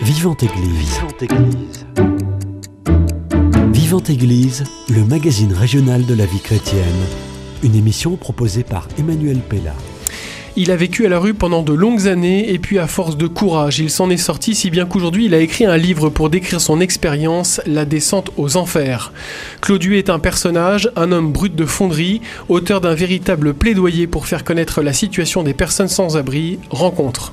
Vivante Église. Vivante Église, le magazine régional de la vie chrétienne. Une émission proposée par Emmanuel Pella. Il a vécu à la rue pendant de longues années et puis à force de courage, il s'en est sorti si bien qu'aujourd'hui il a écrit un livre pour décrire son expérience, La descente aux enfers. Cloduet est un personnage, un homme brut de fonderie, auteur d'un véritable plaidoyer pour faire connaître la situation des personnes sans abri. Rencontre.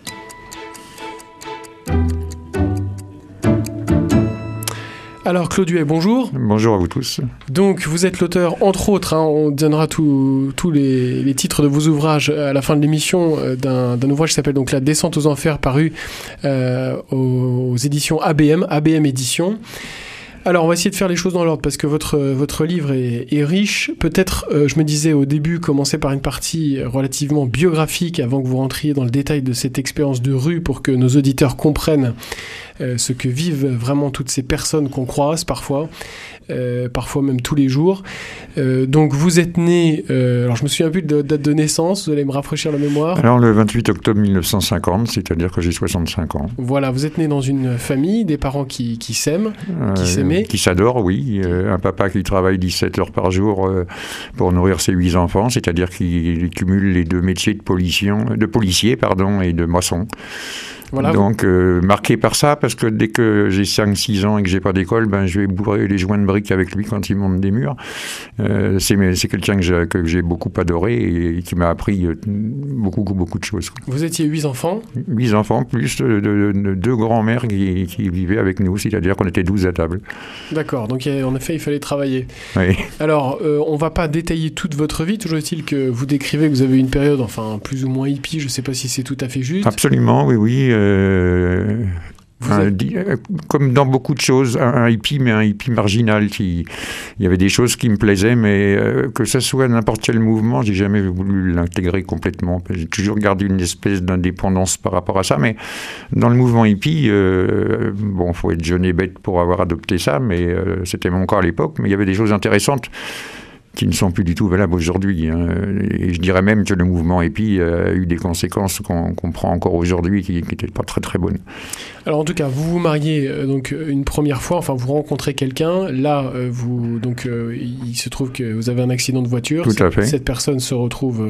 Alors Cloduet, bonjour. Bonjour à vous tous. Donc vous êtes l'auteur, entre autres, on donnera tous les titres de vos ouvrages à la fin de l'émission, d'un ouvrage qui s'appelle donc La descente aux enfers, paru aux éditions ABM Éditions. Alors on va essayer de faire les choses dans l'ordre parce que votre livre est riche. Peut-être, je me disais au début, commencer par une partie relativement biographique avant que vous rentriez dans le détail de cette expérience de rue pour que nos auditeurs comprennent ce que vivent vraiment toutes ces personnes qu'on croise parfois même tous les jours. Donc vous êtes né, alors je me souviens plus de date de naissance, vous allez me rafraîchir la mémoire. Alors le 28 octobre 1950, c'est-à-dire que j'ai 65 ans. Voilà, vous êtes né dans une famille, des parents qui s'aiment, qui s'aimaient. Qui s'adorent, oui. Un papa qui travaille 17 heures par jour pour nourrir ses 8 enfants, c'est-à-dire qu'il cumule les deux métiers de policier et de maçon. Voilà. Donc marqué par ça, parce que dès que j'ai 5-6 ans et que j'ai pas d'école, je vais bourrer les joints de briques avec lui quand il monte des murs. C'est quelqu'un que j'ai beaucoup adoré et qui m'a appris beaucoup de choses. Vous étiez 8 enfants ? 8 enfants, plus de 2 grands-mères qui vivaient avec nous, c'est-à-dire qu'on était 12 à table. D'accord, donc en effet il fallait travailler. Oui. Alors on va pas détailler toute votre vie, toujours est-il que vous décrivez que vous avez une période, plus ou moins hippie, je sais pas si c'est tout à fait juste. Absolument, oui. Comme dans beaucoup de choses, un hippie, mais un hippie marginal. Il y avait des choses qui me plaisaient, mais que ce soit n'importe quel mouvement, j'ai jamais voulu l'intégrer complètement. J'ai toujours gardé une espèce d'indépendance par rapport à ça, mais dans le mouvement hippie, faut être jeune et bête pour avoir adopté ça, mais c'était mon cas à l'époque, mais il y avait des choses intéressantes qui ne sont plus du tout valables aujourd'hui. Et je dirais même que le mouvement hippie a eu des conséquences qu'on comprend encore aujourd'hui qui n'étaient pas très très bonnes. Alors en tout cas, vous vous mariez donc une première fois, vous rencontrez quelqu'un, là il se trouve que vous avez un accident de voiture. Tout à fait. Cette personne se retrouve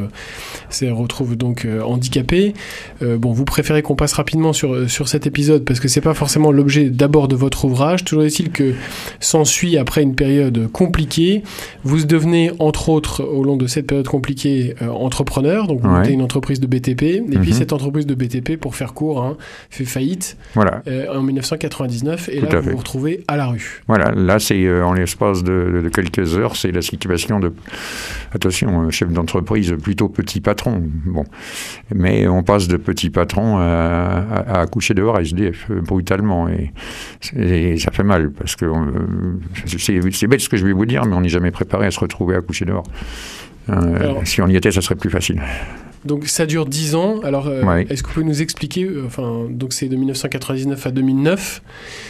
donc handicapée. Vous préférez qu'on passe rapidement sur cet épisode parce que c'est pas forcément l'objet d'abord de votre ouvrage. Toujours est-il que s'ensuit après une période compliquée, vous devenez entre autres, au long de cette période compliquée, entrepreneur, donc vous montez une entreprise de BTP, et puis cette entreprise de BTP, pour faire court, fait faillite en 1999, et là vous vous retrouvez à la rue. Voilà, là c'est en l'espace de quelques heures, c'est la situation de, attention, chef d'entreprise plutôt petit patron, mais on passe de petit patron à accoucher dehors à SDF, brutalement, et ça fait mal, parce que c'est bête ce que je vais vous dire, mais on n'est jamais préparé à se retrouver à coucher dehors. Si on y était, ça serait plus facile. Donc ça dure 10 ans. Alors, est-ce que vous pouvez nous expliquer, donc c'est de 1999 à 2009.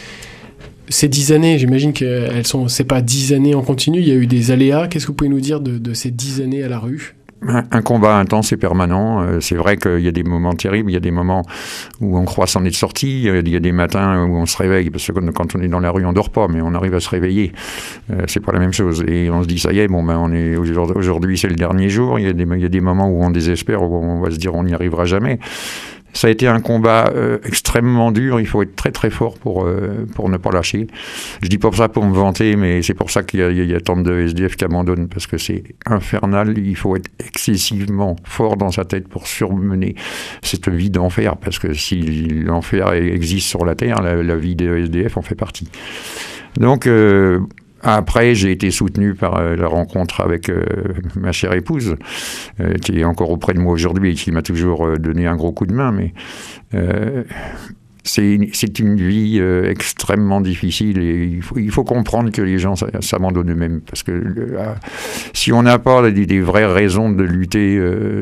Ces 10 années, j'imagine que c'est pas 10 années en continu, il y a eu des aléas. Qu'est-ce que vous pouvez nous dire de ces 10 années à la rue ? Un combat intense et permanent. C'est vrai qu'il y a des moments terribles, il y a des moments où on croit s'en être sorti, il y a des matins où on se réveille, parce que quand on est dans la rue, on dort pas, mais on arrive à se réveiller. C'est pas la même chose. Et on se dit, ça y est, on est aujourd'hui, c'est le dernier jour. Il y a des moments où on désespère, où on va se dire, on n'y arrivera jamais. Ça a été un combat extrêmement dur. Il faut être très très fort pour ne pas lâcher. Je dis pas ça pour me vanter, mais c'est pour ça qu'il y a tant de SDF qui abandonnent, parce que c'est infernal. Il faut être excessivement fort dans sa tête pour surmener cette vie d'enfer, parce que si l'enfer existe sur la terre, la vie des SDF en fait partie. Donc après, j'ai été soutenu par la rencontre avec ma chère épouse, qui est encore auprès de moi aujourd'hui et qui m'a toujours donné un gros coup de main. Mais c'est une vie extrêmement difficile et il faut comprendre que les gens s'abandonnent eux-mêmes. Parce que si on n'a pas des vraies raisons de lutter,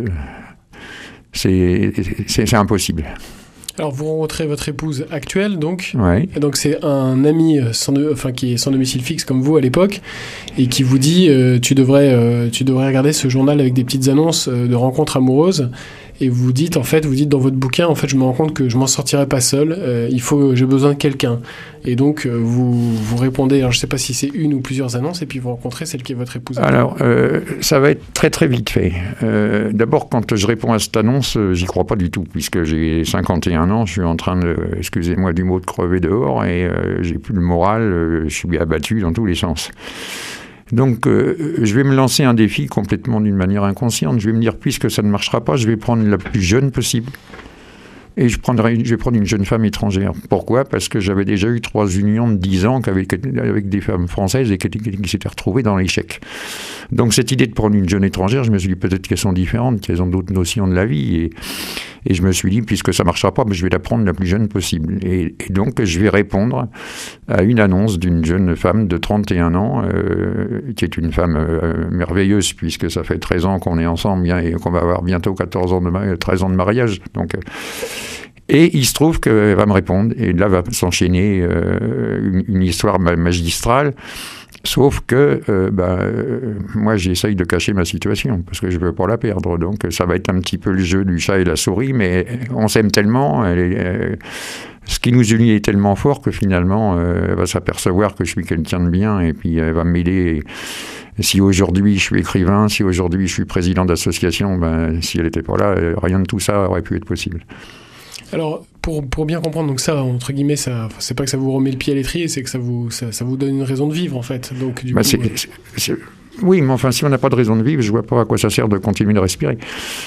c'est impossible. Alors, vous rencontrez votre épouse actuelle, donc. Oui. Et donc, c'est un ami qui est sans domicile fixe comme vous à l'époque, et qui vous dit tu devrais regarder ce journal avec des petites annonces de rencontres amoureuses. et vous dites dans votre bouquin, en fait, je me rends compte que je m'en sortirai pas seul, j'ai besoin de quelqu'un. Et donc, vous répondez, alors je sais pas si c'est une ou plusieurs annonces, et puis vous rencontrez celle qui est votre épouse. Alors, ça va être très très vite fait. D'abord, quand je réponds à cette annonce, j'y crois pas du tout, puisque j'ai 51 ans, je suis en train de, excusez-moi du mot, de crever dehors, et j'ai plus le moral, je suis abattu dans tous les sens. Donc, je vais me lancer un défi complètement d'une manière inconsciente. Je vais me dire, puisque ça ne marchera pas, je vais prendre la plus jeune possible. Et je vais prendre une jeune femme étrangère. Pourquoi ? Parce que j'avais déjà eu 3 unions de 10 ans avec des femmes françaises et qui s'étaient retrouvées dans l'échec. Donc cette idée de prendre une jeune étrangère, je me suis dit peut-être qu'elles sont différentes, qu'elles ont d'autres notions de la vie. Et je me suis dit, puisque ça ne marchera pas, je vais la prendre la plus jeune possible. Et donc je vais répondre à une annonce d'une jeune femme de 31 ans, qui est une femme merveilleuse, puisque ça fait 13 ans qu'on est ensemble et qu'on va avoir bientôt 13 ans de mariage. Donc... Et il se trouve qu'elle va me répondre, et là va s'enchaîner une histoire magistrale, sauf que moi j'essaye de cacher ma situation, parce que je ne veux pas la perdre, donc ça va être un petit peu le jeu du chat et la souris, mais on s'aime tellement, ce qui nous unit est tellement fort que finalement elle va s'apercevoir que je suis quelqu'un de bien, et puis elle va m'aider. Si aujourd'hui je suis écrivain, si aujourd'hui je suis président d'association, si elle n'était pas là, rien de tout ça aurait pu être possible. Alors, pour bien comprendre, donc ça, entre guillemets, c'est pas que ça vous remet le pied à l'étrier, c'est que ça vous donne une raison de vivre, en fait. Donc, du coup, oui, mais enfin, si on n'a pas de raison de vivre, je vois pas à quoi ça sert de continuer de respirer.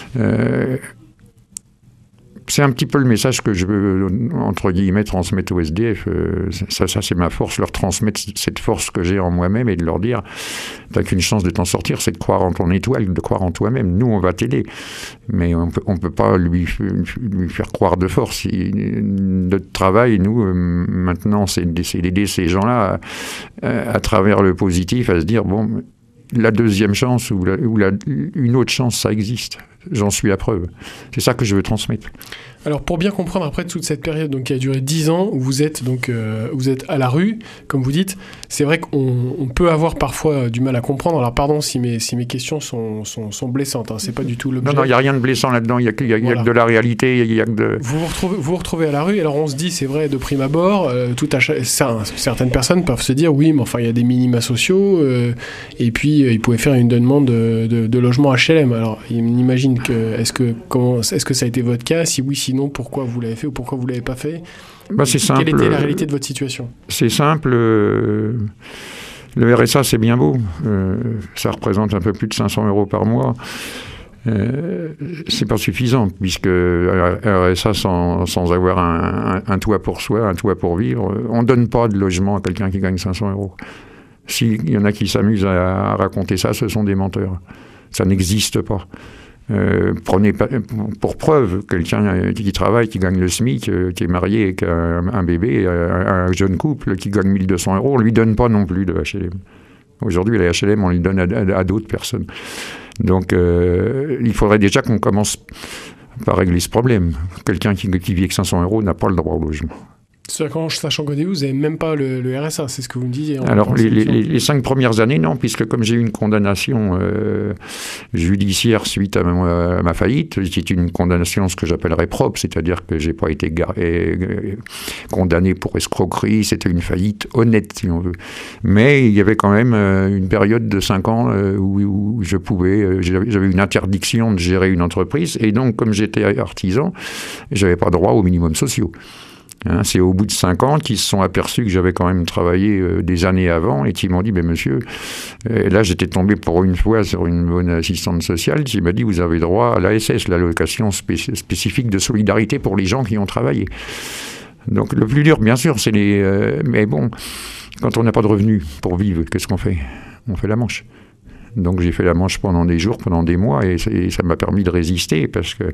C'est un petit peu le message que je veux, entre guillemets, transmettre aux SDF. Ça c'est ma force, leur transmettre cette force que j'ai en moi-même et de leur dire t'as qu'une chance de t'en sortir, c'est de croire en ton étoile, de croire en toi-même. Nous, on va t'aider, mais on peut pas lui faire croire de force. Notre travail, nous, maintenant, c'est d'aider ces gens-là à travers le positif, à se dire bon, la deuxième chance ou une autre chance, ça existe. J'en suis la preuve. C'est ça que je veux transmettre. Alors, pour bien comprendre après toute cette période donc, qui a duré 10 ans, où vous êtes à la rue, comme vous dites, c'est vrai qu'on peut avoir parfois du mal à comprendre. Alors, pardon si mes questions sont blessantes, hein, c'est pas du tout l'objet. Non, il n'y a rien de blessant là-dedans, il y a que de la réalité, il y a que de... Vous vous retrouvez à la rue, alors on se dit, c'est vrai, de prime abord, certaines personnes peuvent se dire, oui, mais enfin, il y a des minima sociaux, et puis ils pouvaient faire une demande de logement HLM. Alors, on imagine que, est-ce que ça a été votre cas ? Si oui, sinon, pourquoi vous l'avez fait ou pourquoi vous ne l'avez pas fait ? C'est simple. Quelle était la réalité de votre situation ? C'est simple. Le RSA, c'est bien beau. Ça représente un peu plus de 500 € par mois. C'est pas suffisant, puisque RSA, sans avoir un toit pour soi, un toit pour vivre, on ne donne pas de logement à quelqu'un qui gagne 500 €. S'il y en a qui s'amusent à raconter ça, ce sont des menteurs. Ça n'existe pas. Prenez pour preuve quelqu'un qui travaille, qui gagne le SMIC, qui est marié avec un bébé, un jeune couple qui gagne 1 200 €, on ne lui donne pas non plus de HLM. Aujourd'hui, les HLM, on les donne à d'autres personnes. Donc, il faudrait déjà qu'on commence par régler ce problème. Quelqu'un qui vit avec 500 € n'a pas le droit au logement. Sachant qu'au début, vous n'avez même pas le RSA, c'est ce que vous me disiez. Alors, les 5 premières années, non, puisque comme j'ai eu une condamnation judiciaire suite à ma faillite, c'est une condamnation, ce que j'appellerais propre, c'est-à-dire que je n'ai pas été condamné pour escroquerie, c'était une faillite honnête, si on veut. Mais il y avait quand même une période de 5 ans où j'avais une interdiction de gérer une entreprise, et donc, comme j'étais artisan, je n'avais pas droit aux minimums sociaux. C'est au bout de 5 ans qu'ils se sont aperçus que j'avais quand même travaillé des années avant et qu'ils m'ont dit, monsieur, et là j'étais tombé pour une fois sur une bonne assistante sociale qui m'a dit, vous avez droit à l'ASS, l'allocation spécifique de solidarité pour les gens qui ont travaillé. Donc le plus dur, bien sûr, c'est mais bon, quand on n'a pas de revenus pour vivre, qu'est-ce qu'on fait ? On fait la manche. Donc j'ai fait la manche pendant des jours, pendant des mois, et ça m'a permis de résister, parce que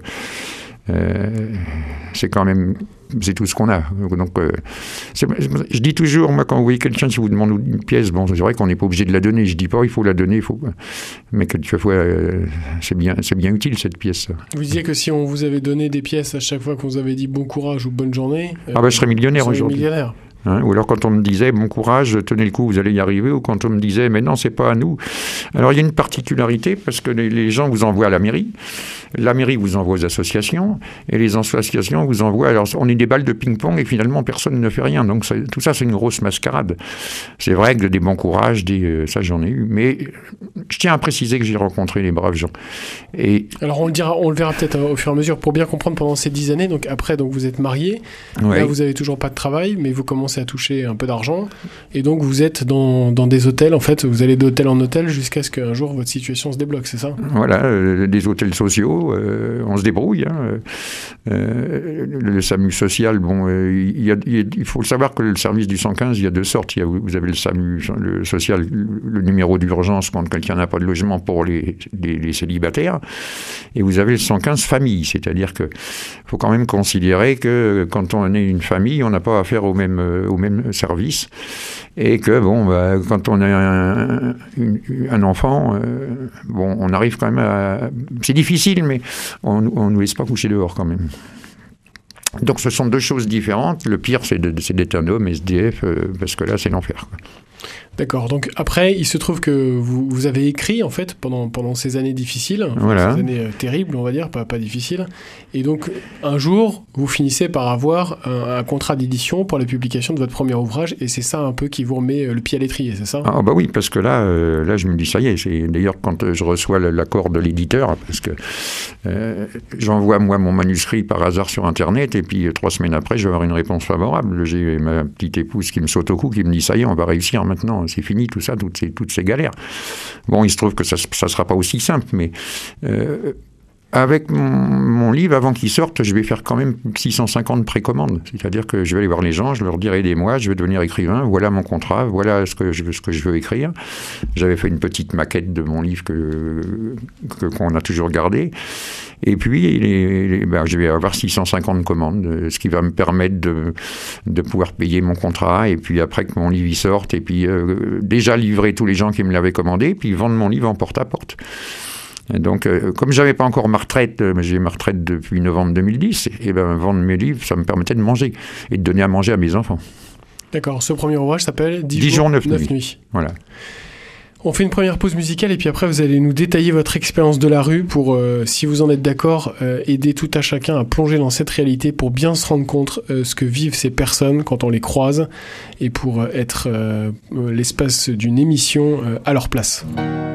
c'est quand même, c'est tout ce qu'on a. Donc, je dis toujours, moi, quand vous voyez quelqu'un qui vous demande une pièce, bon, c'est vrai qu'on n'est pas obligé de la donner. Je dis pas, il faut la donner, mais quelquefois, c'est bien utile cette pièce. Vous disiez que si on vous avait donné des pièces à chaque fois qu'on vous avait dit bon courage ou bonne journée, je serais millionnaire aujourd'hui. Hein, ou alors quand on me disait bon courage, tenez le coup, vous allez y arriver, ou quand on me disait mais non, c'est pas à nous. Alors il y a une particularité parce que les gens vous envoient à la mairie vous envoie aux associations, et les associations vous envoient. Alors on est des balles de ping-pong et finalement personne ne fait rien. Donc tout ça c'est une grosse mascarade. C'est vrai que des bons courages, ça j'en ai eu, mais je tiens à préciser que j'ai rencontré les braves gens. Et alors on le verra peut-être au fur et à mesure pour bien comprendre pendant ces 10 années. Donc après, donc vous êtes marié, ouais. Là vous avez toujours pas de travail, mais vous commencez à toucher un peu d'argent, et donc vous êtes dans des hôtels. En fait, vous allez d'hôtel en hôtel jusqu'à ce qu'un jour votre situation se débloque, c'est ça? Voilà, des hôtels sociaux, on se débrouille. Hein. Le SAMU social, bon, il faut savoir que le service du 115, il y a 2 sortes. Vous avez le SAMU, le social, le numéro d'urgence quand quelqu'un n'a pas de logement pour les célibataires, et vous avez le 115 famille, c'est-à-dire que faut quand même considérer que quand on est une famille, on n'a pas affaire au même service, et que quand on a un enfant, on arrive quand même à... C'est difficile, mais on ne nous laisse pas coucher dehors quand même. Donc ce sont 2 choses différentes. Le pire, c'est d'être un homme SDF, parce que là, c'est l'enfer, quoi. D'accord, donc après, il se trouve que vous avez écrit, en fait, pendant ces années difficiles, voilà. Ces années terribles, on va dire, pas difficiles, et donc, un jour, vous finissez par avoir un contrat d'édition pour la publication de votre premier ouvrage, et c'est ça un peu qui vous remet le pied à l'étrier, c'est ça? Ah bah oui, parce que là, je me dis, ça y est, c'est d'ailleurs quand je reçois l'accord de l'éditeur, parce que j'envoie, moi, mon manuscrit par hasard sur Internet, et puis 3 semaines après, je vais avoir une réponse favorable. J'ai ma petite épouse qui me saute au cou, qui me dit, ça y est, on va réussir maintenant. C'est fini tout ça, toutes ces galères. Bon, il se trouve que ça ne sera pas aussi simple, mais avec mon livre, avant qu'il sorte, je vais faire quand même 650 précommandes. C'est-à-dire que je vais aller voir les gens, je leur dirai aidez-moi, je vais devenir écrivain, voilà mon contrat, voilà ce que je veux écrire. J'avais fait une petite maquette de mon livre qu'on a toujours gardé. Et puis, je vais avoir 650 commandes, ce qui va me permettre de pouvoir payer mon contrat, et puis après que mon livre y sorte, et puis déjà livrer tous les gens qui me l'avaient commandé, puis vendre mon livre en porte-à-porte. Et donc, comme je n'avais pas encore ma retraite, j'ai ma retraite depuis novembre 2010, et vendre mes livres, ça me permettait de manger, et de donner à manger à mes enfants. D'accord, ce premier ouvrage s'appelle 10 jours, 9 nuits. Voilà. On fait une première pause musicale et puis après vous allez nous détailler votre expérience de la rue pour, si vous en êtes d'accord, aider tout à chacun à plonger dans cette réalité pour bien se rendre compte ce que vivent ces personnes quand on les croise et pour être l'espace d'une émission à leur place.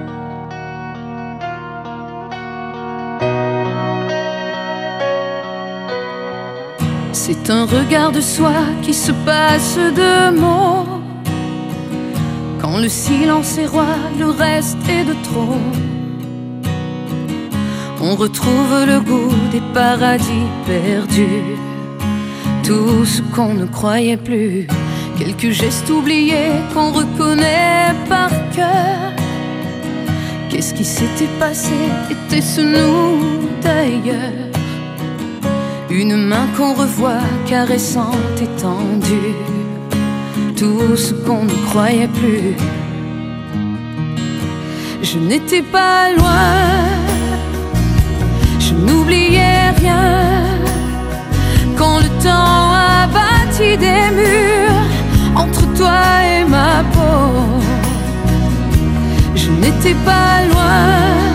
C'est un regard de soi qui se passe de mots. Quand le silence est roi, le reste est de trop. On retrouve le goût des paradis perdus, tout ce qu'on ne croyait plus, quelques gestes oubliés qu'on reconnaît par cœur. Qu'est-ce qui s'était passé? Était-ce nous d'ailleurs? Une main qu'on revoit caressante et tendue, tout ce qu'on ne croyait plus. Je n'étais pas loin, je n'oubliais rien. Quand le temps a bâti des murs entre toi et ma peau, je n'étais pas loin,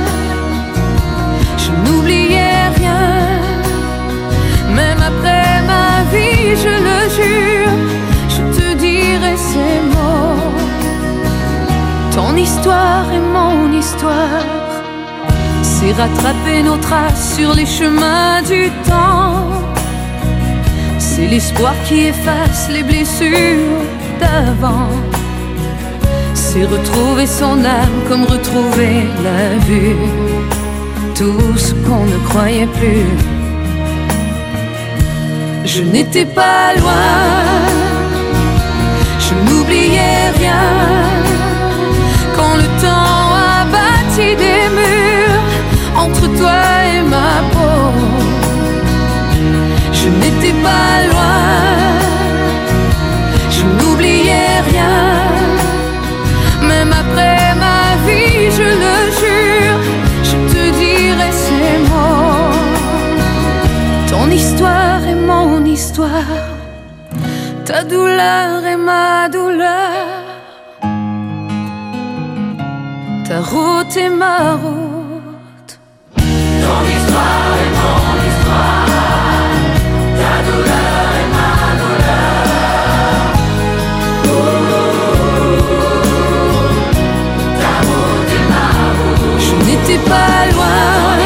je n'oubliais rien. Même après ma vie, je le jure, je te dirai ces mots. Ton histoire est mon histoire, c'est rattraper nos traces sur les chemins du temps. C'est l'espoir qui efface les blessures d'avant. C'est retrouver son âme comme retrouver la vue, tout ce qu'on ne croyait plus. Je n'étais pas loin, je n'oubliais rien. Quand le temps a bâti des murs entre toi et ma peau, je n'étais pas loin, je n'oubliais rien. Même après ma vie, je le jure, je te dirai ces mots. Ton histoire est mon histoire, Ta douleur est ma douleur, ta route est ma route. Ton histoire est mon histoire, ta douleur est ma douleur. Ta route est ma route. Je n'étais pas loin,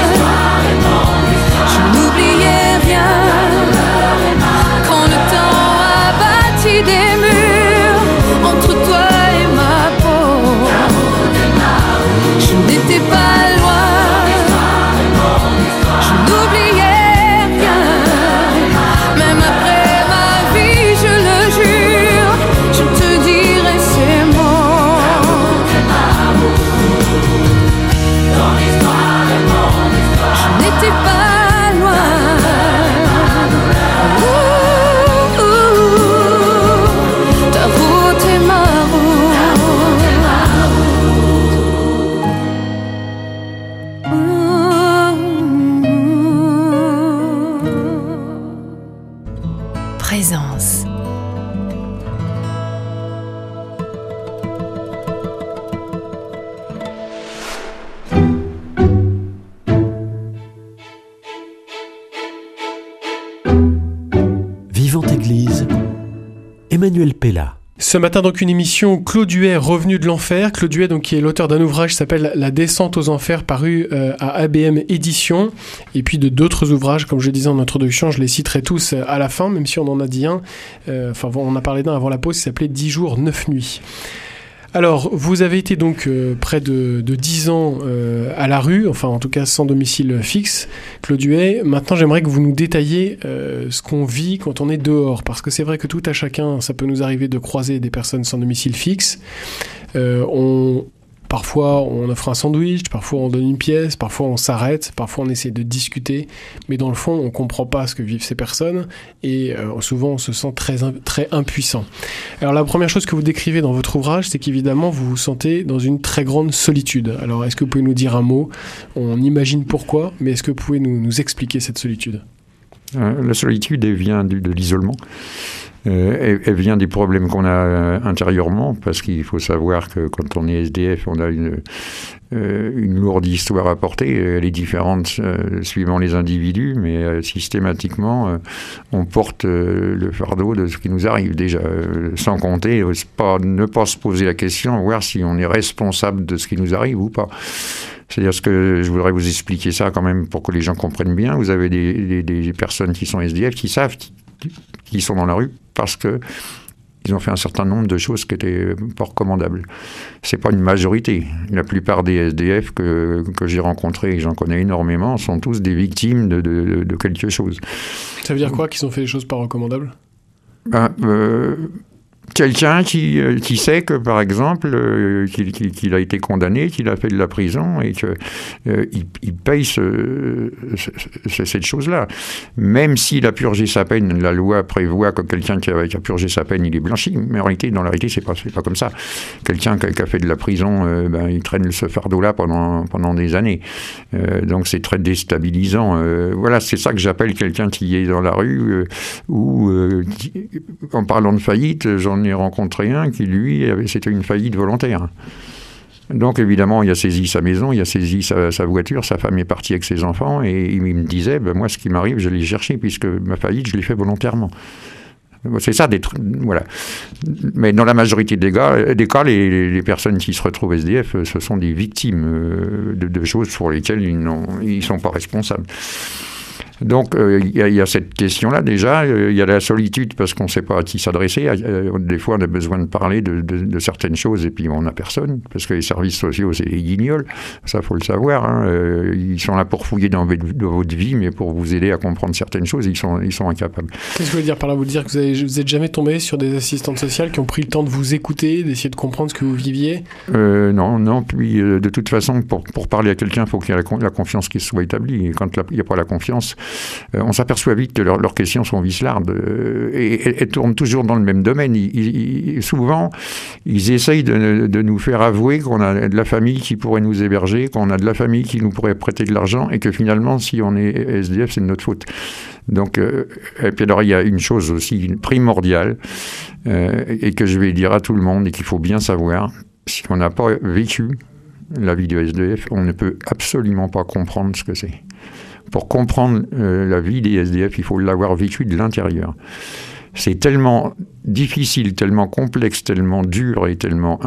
je n'oubliais rien. Quand le temps a bâti des murs entre toi et ma peau, je n'étais pas loin, je n'oubliais rien. Même après ma vie, je le jure, je te dirai ces mots. Je n'étais pas loin. Ta route est ma route. Présence. Vivante Église, Emmanuel Pella. Ce matin, donc, une émission Claude Huet, Revenu de l'Enfer. Claude Huet, donc, qui est l'auteur d'un ouvrage qui s'appelle La descente aux enfers, paru à ABM Éditions, et puis de d'autres ouvrages, comme je disais en introduction, je les citerai tous à la fin, même si on en a dit un. On a parlé d'un avant la pause, qui s'appelait 10 jours, 9 nuits. Alors, vous avez été donc près de 10 ans à la rue, enfin en tout cas sans domicile fixe, Claude Huet. Maintenant, j'aimerais que vous nous détailliez ce qu'on vit quand on est dehors, parce que c'est vrai que tout à chacun, ça peut nous arriver de croiser des personnes sans domicile fixe. Parfois, on offre un sandwich, parfois on donne une pièce, parfois on s'arrête, parfois on essaie de discuter, mais dans le fond, on ne comprend pas ce que vivent ces personnes et souvent on se sent très impuissant. Alors la première chose que vous décrivez dans votre ouvrage, c'est qu'évidemment vous vous sentez dans une très grande solitude. Alors est-ce que vous pouvez nous dire un mot ? On imagine pourquoi, mais est-ce que vous pouvez nous expliquer cette solitude ? La solitude, elle vient de l'isolement. Elle vient des problèmes qu'on a intérieurement, parce qu'il faut savoir que quand on est SDF, on a une lourde histoire à porter. Elle est différente suivant les individus, mais systématiquement, on porte le fardeau de ce qui nous arrive déjà, sans compter, ne pas se poser la question, voir si on est responsable de ce qui nous arrive ou pas. C'est-à-dire ce que je voudrais vous expliquer ça quand même pour que les gens comprennent bien. Vous avez des personnes qui sont SDF qui savent qu'ils sont dans la rue parce que ils ont fait un certain nombre de choses qui n'étaient pas recommandables. C'est pas une majorité. La plupart des SDF que j'ai rencontrés, et j'en connais énormément, sont tous des victimes de quelque chose. Ça veut dire quoi qu'ils ont fait des choses pas recommandables ? Quelqu'un qui sait que, par exemple, qu'il a été condamné, qu'il a fait de la prison et qu'il paye cette chose-là. Même s'il a purgé sa peine, la loi prévoit que quelqu'un qui a purgé sa peine, il est blanchi. Mais en réalité, dans la réalité, c'est pas comme ça. Quelqu'un qui a fait de la prison, il traîne ce fardeau-là pendant des années. Donc c'est très déstabilisant. Voilà, c'est ça que j'appelle quelqu'un qui est dans la rue en parlant de faillite, j'en ai rencontré un qui, lui, c'était une faillite volontaire. Donc, évidemment, il a saisi sa maison, il a saisi sa voiture, sa femme est partie avec ses enfants, et il me disait, moi, ce qui m'arrive, je l'ai cherché, puisque ma faillite, je l'ai fait volontairement. C'est ça, voilà. Mais dans la majorité des cas, les personnes qui se retrouvent SDF, ce sont des victimes de choses pour lesquelles ils ne sont pas responsables. Donc, il y a cette question-là déjà. Il y a la solitude parce qu'on ne sait pas à qui s'adresser. Des fois, on a besoin de parler de certaines choses et puis on n'a personne parce que les services sociaux, c'est des guignols. Ça, faut le savoir. Hein. Ils sont là pour fouiller dans votre vie, mais pour vous aider à comprendre certaines choses, ils sont incapables. Qu'est-ce que vous voulez dire par là ? Vous dire que vous n'êtes jamais tombé sur des assistantes sociales qui ont pris le temps de vous écouter, d'essayer de comprendre ce que vous viviez ? Non. Puis, de toute façon, pour parler à quelqu'un, il faut qu'il y ait la confiance qui soit établie. Et quand il n'y a pas la confiance, on s'aperçoit vite que leurs questions sont vicelardes et elles tournent toujours dans le même domaine. Souvent, ils essayent de nous faire avouer qu'on a de la famille qui pourrait nous héberger, qu'on a de la famille qui nous pourrait prêter de l'argent et que finalement, si on est SDF, c'est de notre faute. Donc, et puis alors, il y a une chose aussi primordiale et que je vais dire à tout le monde et qu'il faut bien savoir, si on n'a pas vécu la vie de SDF, on ne peut absolument pas comprendre ce que c'est. Pour comprendre la vie des SDF, il faut l'avoir vécu de l'intérieur. C'est tellement difficile, tellement complexe, tellement dur et tellement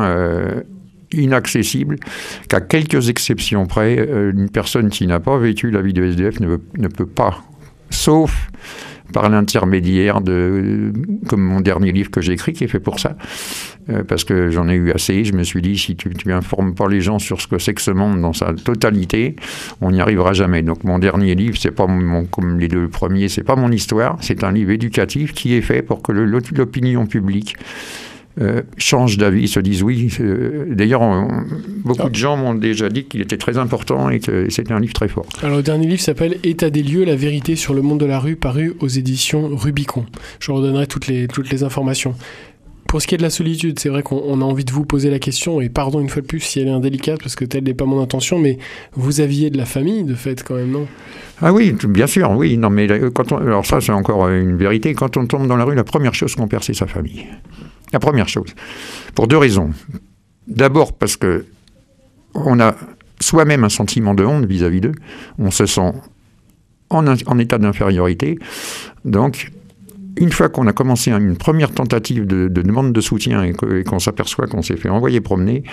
inaccessible qu'à quelques exceptions près, une personne qui n'a pas vécu la vie de SDF ne peut pas, sauf par l'intermédiaire comme mon dernier livre que j'ai écrit, qui est fait pour ça, parce que j'en ai eu assez. Je me suis dit, si tu informes pas les gens sur ce que c'est que ce monde dans sa totalité, on n'y arrivera jamais. Donc mon dernier livre, c'est pas comme les deux premiers, c'est pas mon histoire, c'est un livre éducatif qui est fait pour que l'opinion publique change d'avis, se disent oui. D'ailleurs, beaucoup de gens m'ont déjà dit qu'il était très important et que c'était un livre très fort. Alors, le dernier livre s'appelle « État des lieux, la vérité sur le monde de la rue », paru aux éditions Rubicon. Je redonnerai toutes les informations. Pour ce qui est de la solitude, c'est vrai qu'on a envie de vous poser la question, et pardon une fois de plus si elle est indélicate, parce que telle n'est pas mon intention, mais vous aviez de la famille, de fait, quand même, non ? Ah oui, bien sûr, oui. Non, mais alors ça, c'est encore une vérité. Quand on tombe dans la rue, la première chose qu'on perd, c'est sa famille. La première chose. Pour deux raisons. D'abord, parce que on a soi-même un sentiment de honte vis-à-vis d'eux. On se sent en état d'infériorité. Donc, une fois qu'on a commencé une première tentative de demande de soutien et qu'on s'aperçoit qu'on s'est fait envoyer promener,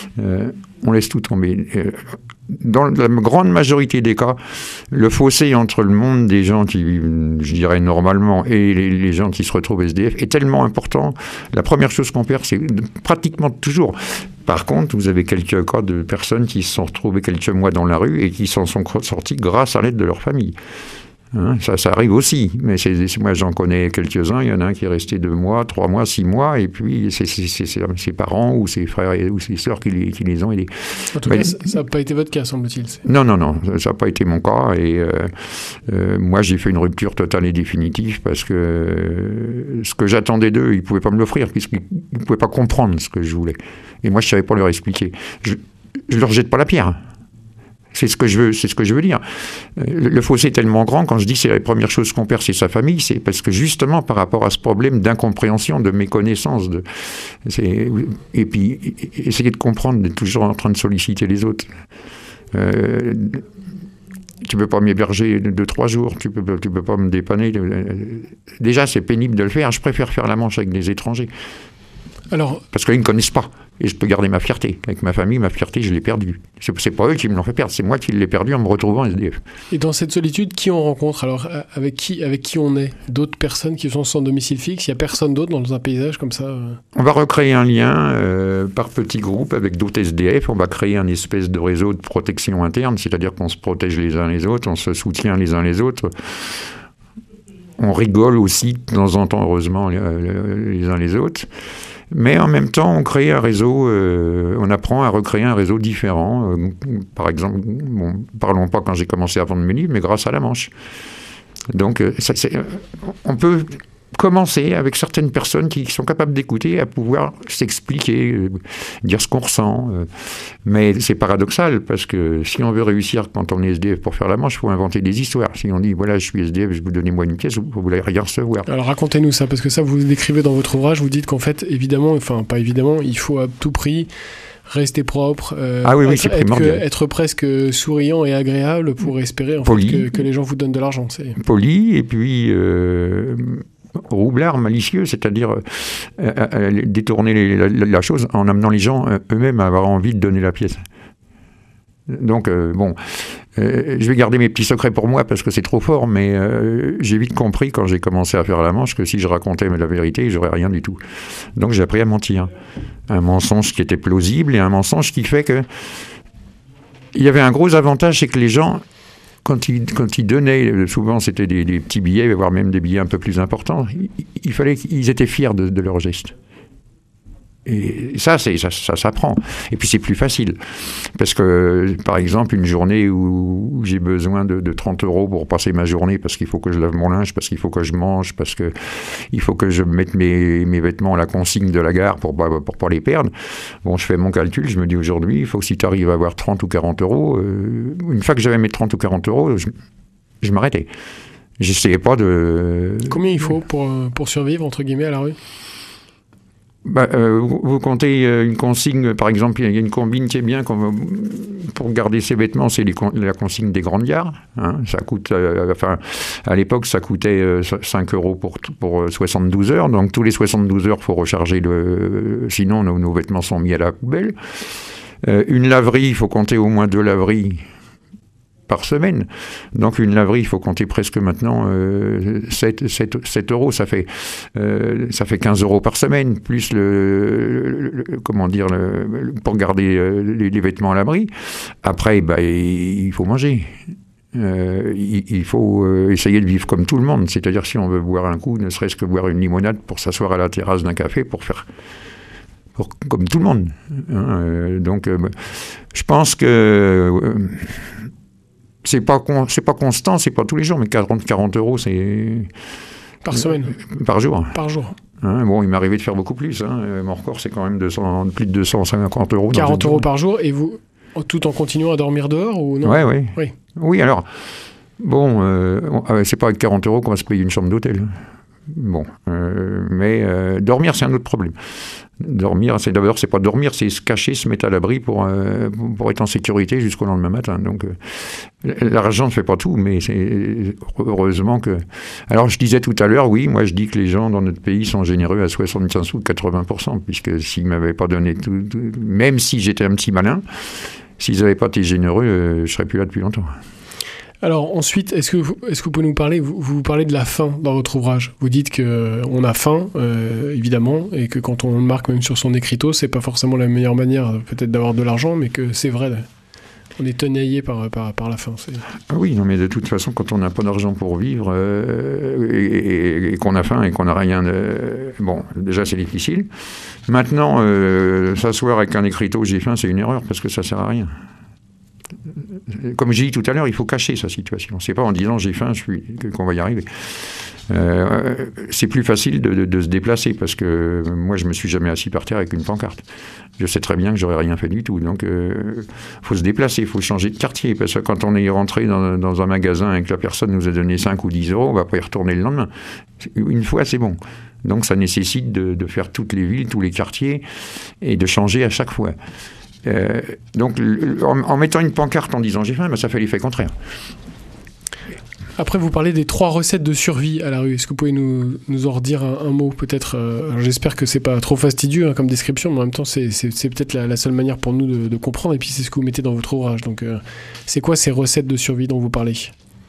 on laisse tout tomber. Dans la grande majorité des cas, le fossé entre le monde des gens qui vivent, je dirais, normalement et les gens qui se retrouvent SDF est tellement important. La première chose qu'on perd, c'est pratiquement toujours. Par contre, vous avez quelques cas de personnes qui se sont retrouvées quelques mois dans la rue et qui s'en sont sorties grâce à l'aide de leur famille. Hein, ça arrive aussi, mais moi j'en connais quelques-uns. Il y en a un qui est resté 2 mois, 3 mois, 6 mois, et puis c'est ses parents ou ses frères ou ses sœurs qui les ont aidés. En tout cas, ça n'a pas été votre cas, semble-t-il. Non, ça n'a pas été mon cas, et moi j'ai fait une rupture totale et définitive parce que ce que j'attendais d'eux, ils ne pouvaient pas me l'offrir, puisqu'ils ne pouvaient pas comprendre ce que je voulais. Et moi je ne savais pas leur expliquer. Je ne leur jette pas la pierre. C'est ce que je veux dire. Le fossé est tellement grand, quand je dis c'est la première chose qu'on perd, c'est sa famille, c'est parce que justement par rapport à ce problème d'incompréhension, de méconnaissance, et puis essayer de comprendre, d'être toujours en train de solliciter les autres. Tu peux pas m'héberger 2-3 jours, tu peux pas me dépanner. Déjà, c'est pénible de le faire. Je préfère faire la manche avec des étrangers. Alors, parce qu'ils ne me connaissent pas. Et je peux garder ma fierté. Avec ma famille, ma fierté, je l'ai perdue. C'est pas eux qui me l'ont fait perdre, c'est moi qui l'ai perdue en me retrouvant SDF. Et dans cette solitude, qui on rencontre ? Alors, avec qui on est ? D'autres personnes qui sont sans domicile fixe ? Il n'y a personne d'autre dans un paysage comme ça On va recréer un lien par petits groupes avec d'autres SDF. On va créer un espèce de réseau de protection interne, c'est-à-dire qu'on se protège les uns les autres, on se soutient les uns les autres. On rigole aussi de temps en temps, heureusement, les uns les autres. Mais en même temps, on crée un réseau, on apprend à recréer un réseau différent. Par exemple, parlons pas quand j'ai commencé à vendre mes livres, mais grâce à la Manche. Donc, on peut commencer avec certaines personnes qui sont capables d'écouter, à pouvoir s'expliquer, dire ce qu'on ressent. Mais c'est paradoxal, parce que si on veut réussir quand on est SDF pour faire la Manche, il faut inventer des histoires. Si on dit, voilà, je suis SDF, je vous donnez-moi une pièce, vous n'allez rien recevoir. Alors racontez-nous ça, parce que ça, vous décrivez dans votre ouvrage, vous dites qu'en fait, évidemment, enfin pas évidemment, il faut à tout prix rester propre, c'est primordial. Être presque souriant et agréable pour espérer en fait, que les gens vous donnent de l'argent. Poli, et puis... roublard, malicieux, c'est-à-dire détourner la chose en amenant les gens eux-mêmes à avoir envie de donner la pièce. Donc, je vais garder mes petits secrets pour moi parce que c'est trop fort, mais j'ai vite compris quand j'ai commencé à faire la Manche que si je racontais la vérité, j'aurais rien du tout. Donc j'ai appris à mentir. Un mensonge qui était plausible et un mensonge qui fait que... Il y avait un gros avantage, c'est que les gens... Quand ils donnaient, souvent c'était des petits billets, voire même des billets un peu plus importants, il fallait qu'ils étaient fiers de leur geste. Et ça s'apprend. Et puis c'est plus facile. Parce que, par exemple, une journée où j'ai besoin de 30 € pour passer ma journée, parce qu'il faut que je lave mon linge, parce qu'il faut que je mange, parce qu'il faut que je mette mes vêtements à la consigne de la gare pour pas les perdre. Bon, je fais mon calcul, je me dis aujourd'hui, il faut que si tu arrives à avoir 30 ou 40 €, une fois que j'avais mes 30 ou 40 €, je m'arrêtais. J'essayais pas de... Combien il faut pour survivre, entre guillemets, à la rue ? Vous comptez une consigne, par exemple, il y a une combine qui est bien pour garder ses vêtements, c'est la consigne des grandes gares. Hein, ça coûte, à l'époque, ça coûtait 5 € pour 72 heures. Donc tous les 72 heures, il faut recharger sinon nos vêtements sont mis à la poubelle. Une laverie, il faut compter au moins 2 laveries par semaine. Donc une laverie, il faut compter presque maintenant 7 €, ça fait 15 € par semaine, plus pour garder les vêtements à l'abri. Après, il faut manger. Il faut essayer de vivre comme tout le monde. C'est-à-dire, si on veut boire un coup, ne serait-ce que boire une limonade pour s'asseoir à la terrasse d'un café, comme tout le monde. Donc, je pense que c'est pas constant, c'est pas tous les jours, mais 40 €, c'est... Par semaine ? Par jour. Par jour. Bon, il m'est arrivé de faire beaucoup plus. Mon record, c'est quand même plus de 250 €. 40 € par jour, et vous, tout en continuant à dormir dehors ou non ? Oui. Oui, alors, bon, c'est pas avec 40 € qu'on va se payer une chambre d'hôtel. Bon, mais dormir, c'est un autre problème. Dormir, c'est pas dormir, c'est se cacher, se mettre à l'abri pour être en sécurité jusqu'au lendemain matin. Donc, l'argent ne fait pas tout, mais c'est heureusement que... Alors, je disais tout à l'heure, oui, moi je dis que les gens dans notre pays sont généreux à 75 ou 80%, puisque s'ils ne m'avaient pas donné tout, même si j'étais un petit malin, s'ils n'avaient pas été généreux, je ne serais plus là depuis longtemps. Alors ensuite, est-ce que vous pouvez nous parler, vous parlez de la faim dans votre ouvrage. Vous dites qu'on a faim, évidemment, et que quand on le marque même sur son écriteau, c'est pas forcément la meilleure manière peut-être d'avoir de l'argent, mais que c'est vrai, on est tenaillé par la faim. Ah oui, non, mais de toute façon, quand on n'a pas d'argent pour vivre, et qu'on a faim et qu'on n'a rien... Bon, déjà c'est difficile. Maintenant, s'asseoir avec un écriteau, j'ai faim, c'est une erreur, parce que ça sert à rien. Comme j'ai dit tout à l'heure, il faut cacher sa situation. C'est pas en disant j'ai faim qu'on va y arriver. C'est plus facile de se déplacer, parce que moi je me suis jamais assis par terre avec une pancarte. Je sais très bien que j'aurais rien fait du tout. Donc faut se déplacer, faut changer de quartier, parce que quand on est rentré dans un magasin et que la personne nous a donné 5 ou 10 €, on va pas y retourner le lendemain. Une fois, c'est bon. Donc ça nécessite de faire toutes les villes, tous les quartiers, et de changer à chaque fois. Donc en mettant une pancarte en disant j'ai faim, ça fait l'effet contraire. Après, vous parlez des 3 recettes de survie à la rue. Est-ce que vous pouvez nous en redire un mot, peut-être j'espère que c'est pas trop fastidieux comme description, mais en même temps c'est peut-être la seule manière pour nous de comprendre, et puis c'est ce que vous mettez dans votre ouvrage. Donc c'est quoi ces recettes de survie dont vous parlez ?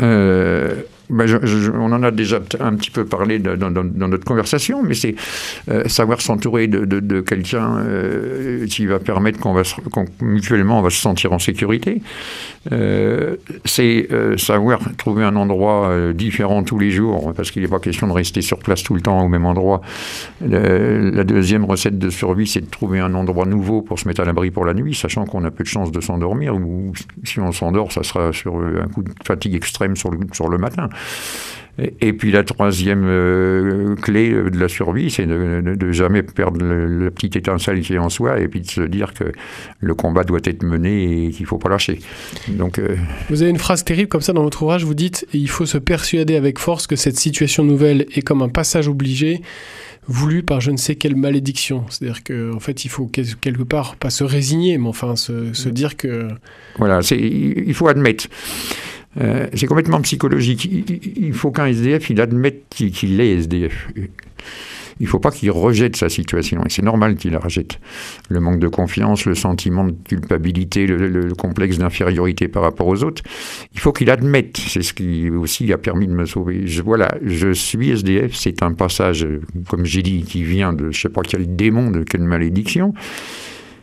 On en a déjà un petit peu parlé dans notre conversation, mais c'est savoir s'entourer de quelqu'un qui va permettre mutuellement on va se sentir en sécurité. C'est savoir trouver un endroit différent tous les jours, parce qu'il n'est pas question de rester sur place tout le temps au même endroit. La deuxième recette de survie, c'est de trouver un endroit nouveau pour se mettre à l'abri pour la nuit, sachant qu'on a peu de chances de s'endormir, ou si on s'endort, ça sera sur un coup de fatigue extrême sur le matin. Et puis la troisième clé de la survie, c'est de jamais perdre la petite étincelle qui est en soi, et puis de se dire que le combat doit être mené et qu'il ne faut pas lâcher. Donc, vous avez une phrase terrible comme ça dans votre ouvrage, vous dites « Il faut se persuader avec force que cette situation nouvelle est comme un passage obligé, voulu par je ne sais quelle malédiction ». C'est-à-dire qu'en fait, il faut quelque part, pas se résigner, mais enfin se dire que... Voilà, il faut admettre. C'est complètement psychologique. Il faut qu'un SDF, il admette qu'il est SDF. Il ne faut pas qu'il rejette sa situation. Et c'est normal qu'il la rejette. Le manque de confiance, le sentiment de culpabilité, le complexe d'infériorité par rapport aux autres, il faut qu'il admette. C'est ce qui aussi a permis de me sauver. Je suis SDF, c'est un passage, comme j'ai dit, qui vient de je ne sais pas quel démon, de quelle malédiction.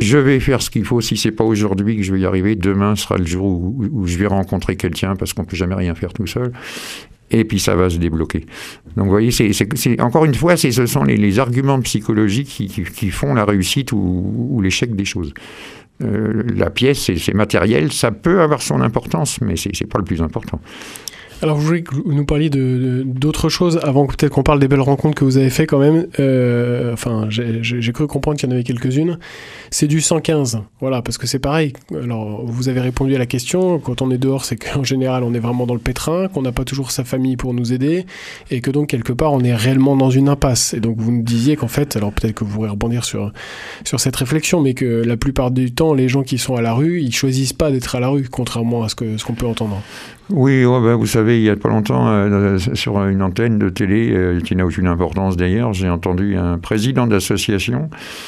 je vais faire ce qu'il faut. Si c'est pas aujourd'hui que je vais y arriver, demain sera le jour où je vais rencontrer quelqu'un, parce qu'on peut jamais rien faire tout seul. Et puis ça va se débloquer. Donc vous voyez, c'est encore une fois, ce sont les arguments psychologiques qui font la réussite ou l'échec des choses. La pièce, c'est matériel, ça peut avoir son importance, mais c'est pas le plus important. Alors, je voulais que vous nous parliez d'autres choses avant que peut-être qu'on parle des belles rencontres que vous avez fait quand même. J'ai cru comprendre qu'il y en avait quelques-unes. C'est du 115, voilà, parce que c'est pareil. Alors, vous avez répondu à la question. Quand on est dehors, c'est qu'en général, on est vraiment dans le pétrin, qu'on n'a pas toujours sa famille pour nous aider, et que donc, quelque part, on est réellement dans une impasse. Et donc, vous nous disiez qu'en fait, alors peut-être que vous pourrez rebondir sur cette réflexion, mais que la plupart du temps, les gens qui sont à la rue, ils choisissent pas d'être à la rue, contrairement à ce qu'on peut entendre. Oui, vous savez, il n'y a pas longtemps, sur une antenne de télé, qui n'a aucune importance d'ailleurs, j'ai entendu un président d'association,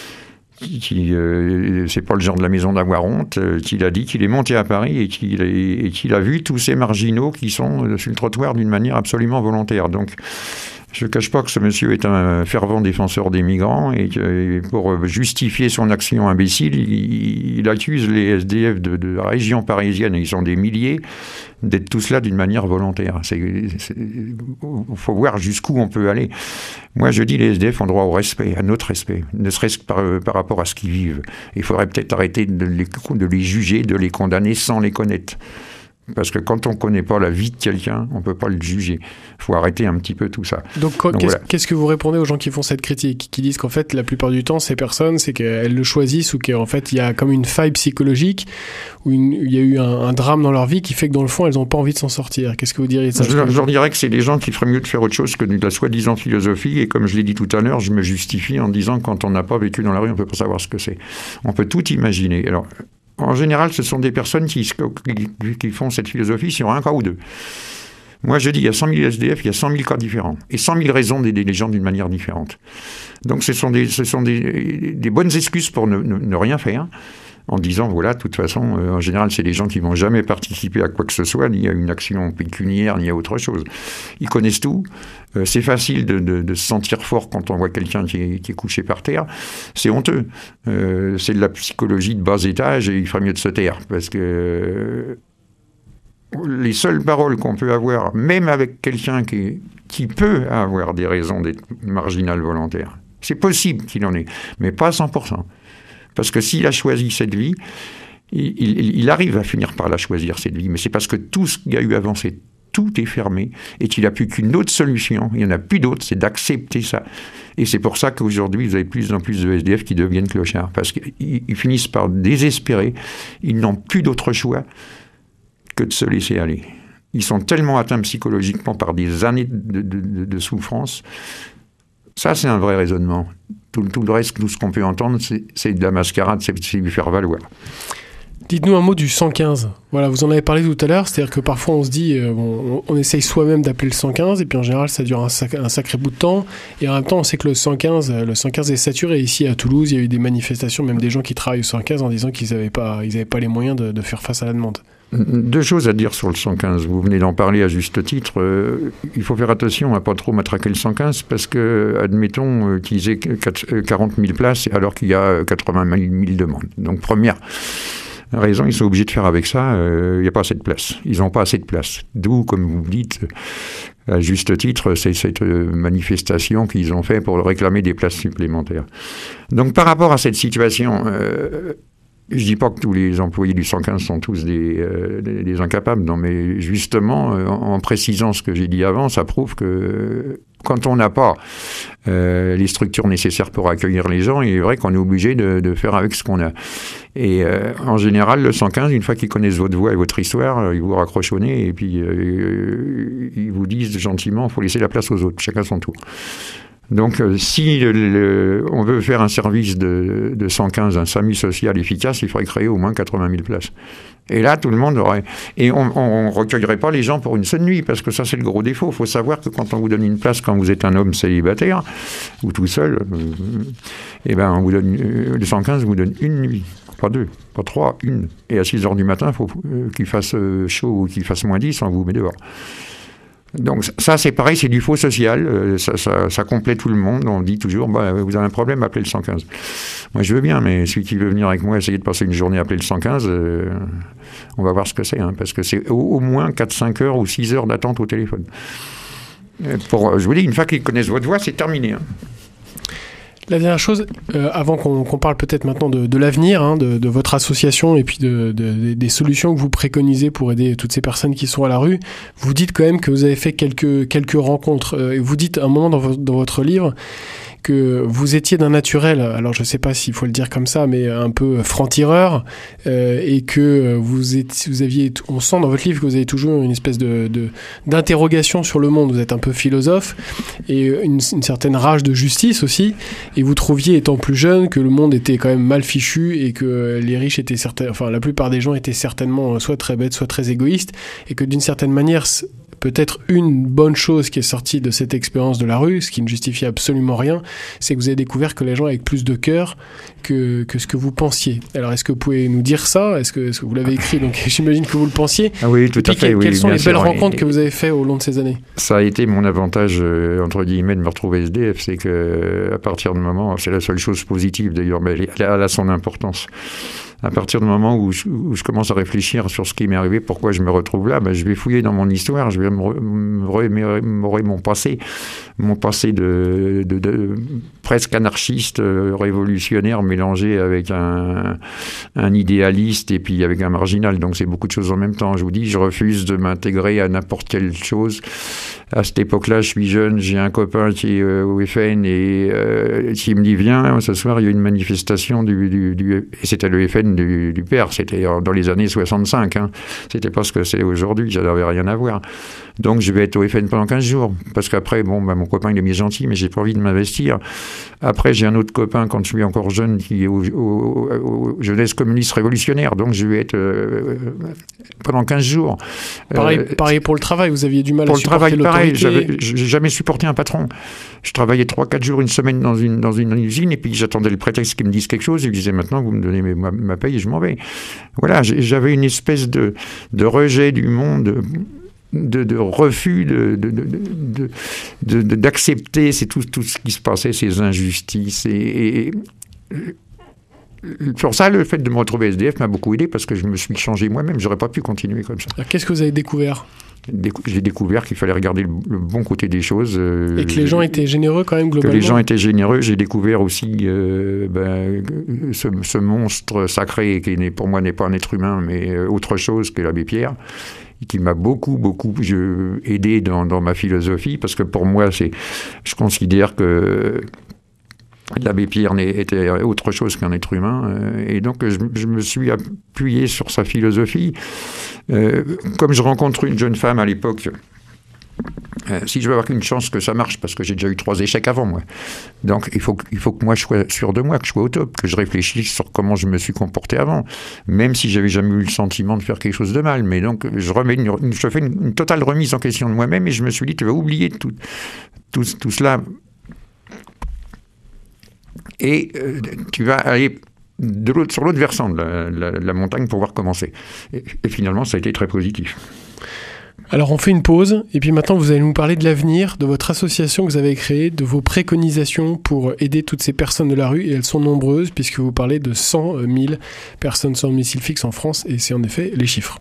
c'est pas le genre de la maison d'avoir honte, qui a dit qu'il est monté à Paris et qu'il a vu tous ces marginaux qui sont sur le trottoir d'une manière absolument volontaire. Donc, je ne cache pas que ce monsieur est un fervent défenseur des migrants et que pour justifier son action imbécile, il accuse les SDF de la région parisienne, et ils sont des milliers, d'être tous là d'une manière volontaire. Il faut voir jusqu'où on peut aller. Moi, je dis les SDF ont droit au respect, à notre respect, ne serait-ce que par rapport à ce qu'ils vivent. Il faudrait peut-être arrêter de les juger, de les condamner sans les connaître. Parce que quand on ne connaît pas la vie de quelqu'un, on ne peut pas le juger. Il faut arrêter un petit peu tout ça. Donc qu'est-ce que vous répondez aux gens qui font cette critique, qui disent qu'en fait, la plupart du temps, ces personnes, c'est qu'elles le choisissent, ou qu'en fait, il y a comme une faille psychologique, où il y a eu un drame dans leur vie qui fait que dans le fond, elles n'ont pas envie de s'en sortir. Qu'est-ce que vous diriez de ça ? Je leur dirais que c'est des gens qui feraient mieux de faire autre chose que de la soi-disant philosophie. Et comme je l'ai dit tout à l'heure, je me justifie en disant que quand on n'a pas vécu dans la rue, on ne peut pas savoir ce que c'est. On peut tout imaginer. Alors, en général, ce sont des personnes qui font cette philosophie sur un cas ou deux. Moi, je dis, il y a 100 000 SDF, il y a 100 000 cas différents. Et 100 000 raisons d'aider les gens d'une manière différente. Donc, ce sont des bonnes excuses pour ne rien faire, en disant, voilà, de toute façon, en général, c'est des gens qui ne vont jamais participer à quoi que ce soit, ni à une action pécuniaire, ni à autre chose. Ils connaissent tout. C'est facile de se sentir fort quand on voit quelqu'un qui est couché par terre. C'est honteux. C'est de la psychologie de bas étage, et il ferait mieux de se taire, parce que les seules paroles qu'on peut avoir, même avec quelqu'un qui peut avoir des raisons d'être marginal volontaire, c'est possible qu'il en ait, mais pas à 100%. Parce que s'il a choisi cette vie, il arrive à finir par la choisir, cette vie. Mais c'est parce que tout ce qu'il y a eu avant, tout est fermé, et qu'il n'a plus qu'une autre solution, il n'y en a plus d'autre, c'est d'accepter ça. Et c'est pour ça qu'aujourd'hui, vous avez de plus en plus de SDF qui deviennent clochards. Parce qu'ils finissent par désespérer, ils n'ont plus d'autre choix que de se laisser aller. Ils sont tellement atteints psychologiquement par des années de souffrance. Ça, c'est un vrai raisonnement. Tout le reste, tout ce qu'on peut entendre, c'est de la mascarade, c'est lui faire valoir. Dites-nous un mot du 115. Voilà, vous en avez parlé tout à l'heure, c'est-à-dire que parfois on se dit, on essaye soi-même d'appeler le 115, et puis en général ça dure un sacré bout de temps, et en même temps on sait que le 115 est saturé. Ici à Toulouse, il y a eu des manifestations, même des gens qui travaillent au 115 en disant qu'ils n'avaient pas les moyens de faire face à la demande. Deux choses à dire sur le 115. Vous venez d'en parler à juste titre. Il faut faire attention à ne pas trop matraquer le 115 parce que, admettons qu'ils aient 40 000 places alors qu'il y a 80 000 demandes. Donc, première raison, ils sont obligés de faire avec ça. Il n'y a pas assez de place. Ils n'ont pas assez de place. D'où, comme vous dites, à juste titre, c'est cette manifestation qu'ils ont fait pour réclamer des places supplémentaires. Donc, par rapport à cette situation... je ne dis pas que tous les employés du 115 sont tous des incapables, non, mais justement, en précisant ce que j'ai dit avant, ça prouve que quand on n'a pas les structures nécessaires pour accueillir les gens, il est vrai qu'on est obligé de faire avec ce qu'on a. Et en général, le 115, une fois qu'ils connaissent votre voix et votre histoire, ils vous raccrochent au nez et puis ils vous disent gentiment, il faut laisser la place aux autres, chacun son tour. Donc, si on veut faire un service de 115, un SAMU social efficace, il faudrait créer au moins 80 000 places. Et là, tout le monde aurait... Et on ne recueillerait pas les gens pour une seule nuit, parce que ça, c'est le gros défaut. Il faut savoir que quand on vous donne une place, quand vous êtes un homme célibataire, ou tout seul, eh ben, on vous donne, le 115 vous donne une nuit. Pas deux, pas trois, une. Et à 6 heures du matin, il faut qu'il fasse chaud ou qu'il fasse moins 10, on vous met dehors. Donc ça, c'est pareil, c'est du faux social. Ça complète tout le monde. On dit toujours, vous avez un problème, appelez le 115. Moi, je veux bien, mais celui qui veut venir avec moi essayer de passer une journée à appeler le 115, on va voir ce que c'est, parce que c'est au moins 4-5 heures ou 6 heures d'attente au téléphone. Je vous dis, une fois qu'ils connaissent votre voix, c'est terminé. La dernière chose, avant qu'on parle peut-être maintenant de l'avenir, de votre association et puis des solutions que vous préconisez pour aider toutes ces personnes qui sont à la rue, vous dites quand même que vous avez fait quelques rencontres. Et vous dites à un moment dans votre livre que vous étiez d'un naturel, alors je ne sais pas s'il faut le dire comme ça, mais un peu franc-tireur, et que on sent dans votre livre que vous avez toujours une espèce d'interrogation sur le monde. Vous êtes un peu philosophe, et une certaine rage de justice aussi, et vous trouviez, étant plus jeune, que le monde était quand même mal fichu, et que les riches étaient la plupart des gens étaient certainement soit très bêtes, soit très égoïstes, et que d'une certaine manière, peut-être une bonne chose qui est sortie de cette expérience de la rue, ce qui ne justifie absolument rien, c'est que vous avez découvert que les gens avaient plus de cœur que ce que vous pensiez. Alors, est-ce que vous pouvez nous dire ça ? Est-ce que vous l'avez écrit ? Donc, j'imagine que vous le pensiez. Ah oui, tout à fait. Quelles sont les belles rencontres que vous avez faites au long de ces années ? Ça a été mon avantage, entre guillemets, de me retrouver SDF, c'est qu'à partir du moment, c'est la seule chose positive d'ailleurs, mais elle a son importance. À partir du moment où je commence à réfléchir sur ce qui m'est arrivé, pourquoi je me retrouve là, je vais fouiller dans mon histoire, je vais me remémorer mon passé de presque anarchiste, révolutionnaire, mélangé avec un idéaliste et puis avec un marginal. Donc c'est beaucoup de choses en même temps. Je vous dis, je refuse de m'intégrer à n'importe quelle chose. À cette époque-là, je suis jeune, j'ai un copain qui est au FN et qui me dit, viens, ce soir il y a une manifestation et c'était le FN du père, c'était dans les années 65, c'était pas ce que c'est aujourd'hui, ça n'avait rien à voir. Donc je vais être au FN pendant 15 jours, parce qu'après, mon copain il est bien gentil, mais j'ai pas envie de m'investir. Après, j'ai un autre copain, quand je suis encore jeune, qui est au Jeunesse communiste révolutionnaire, donc je vais être pendant 15 jours. Pareil pour le travail, vous aviez du mal à supporter l'autorité. Pareil, j'ai jamais supporté un patron. Je travaillais 3-4 jours, une semaine dans une usine, et puis j'attendais le prétexte qu'ils me disent quelque chose, et je disais, maintenant vous me donnez ma paye et je m'en vais. Voilà, j'avais une espèce de rejet du monde, de refus d'accepter tout ce qui se passait, ces injustices. Et pour ça, le fait de me retrouver SDF m'a beaucoup aidé, parce que je me suis changé moi-même. J'aurais pas pu continuer comme ça. Alors, qu'est-ce que vous avez découvert ? J'ai découvert qu'il fallait regarder le bon côté des choses. Et que les gens étaient généreux quand même, globalement. Que les gens étaient généreux. J'ai découvert aussi ce monstre sacré qui pour moi n'est pas un être humain, mais autre chose que l'abbé Pierre, qui m'a beaucoup aidé dans ma philosophie, parce que pour moi, je considère que l'abbé Pierre était autre chose qu'un être humain, et donc je me suis appuyé sur sa philosophie. Comme je rencontre une jeune femme à l'époque, si je veux avoir une chance que ça marche, parce que j'ai déjà eu 3 échecs avant moi, donc il faut que moi je sois sûr de moi, que je sois au top, que je réfléchisse sur comment je me suis comporté avant, même si j'avais jamais eu le sentiment de faire quelque chose de mal. Mais donc je fais une totale remise en question de moi-même, et je me suis dit, tu vas oublier tout cela, et tu vas aller sur l'autre versant de la montagne pour voir comment c'est. Et finalement, ça a été très positif. Alors, on fait une pause, et puis maintenant, vous allez nous parler de l'avenir, de votre association que vous avez créée, de vos préconisations pour aider toutes ces personnes de la rue, et elles sont nombreuses, puisque vous parlez de 100 000 personnes sans domicile fixe en France, et c'est en effet les chiffres.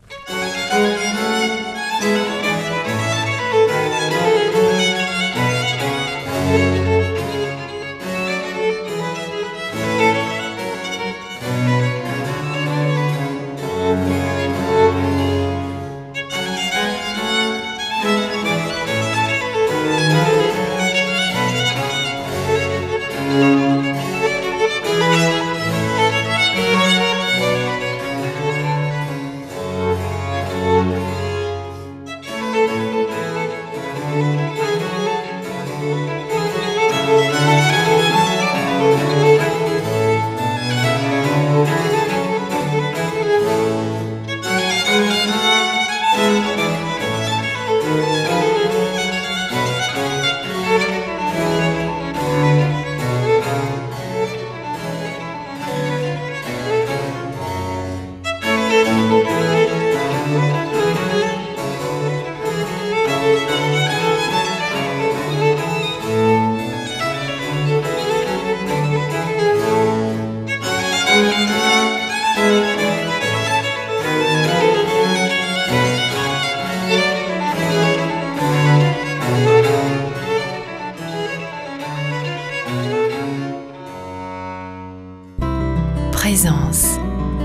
présence.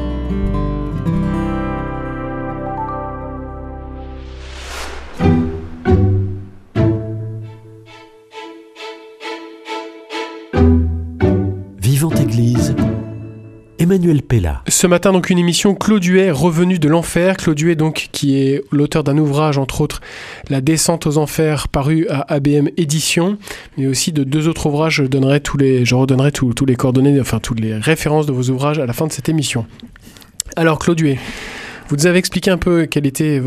Vivante Église, Emmanuel Pella. Ce matin, donc, une émission Claude Huet, revenu de l'enfer. Claude Huet, donc, qui est l'auteur d'un ouvrage, entre autres, La descente aux enfers, paru à ABM Éditions, mais aussi de 2 autres ouvrages. Je redonnerai tous les coordonnées, enfin, toutes les références de vos ouvrages à la fin de cette émission. Alors, Claude Huet, vous nous avez expliqué un peu quelle était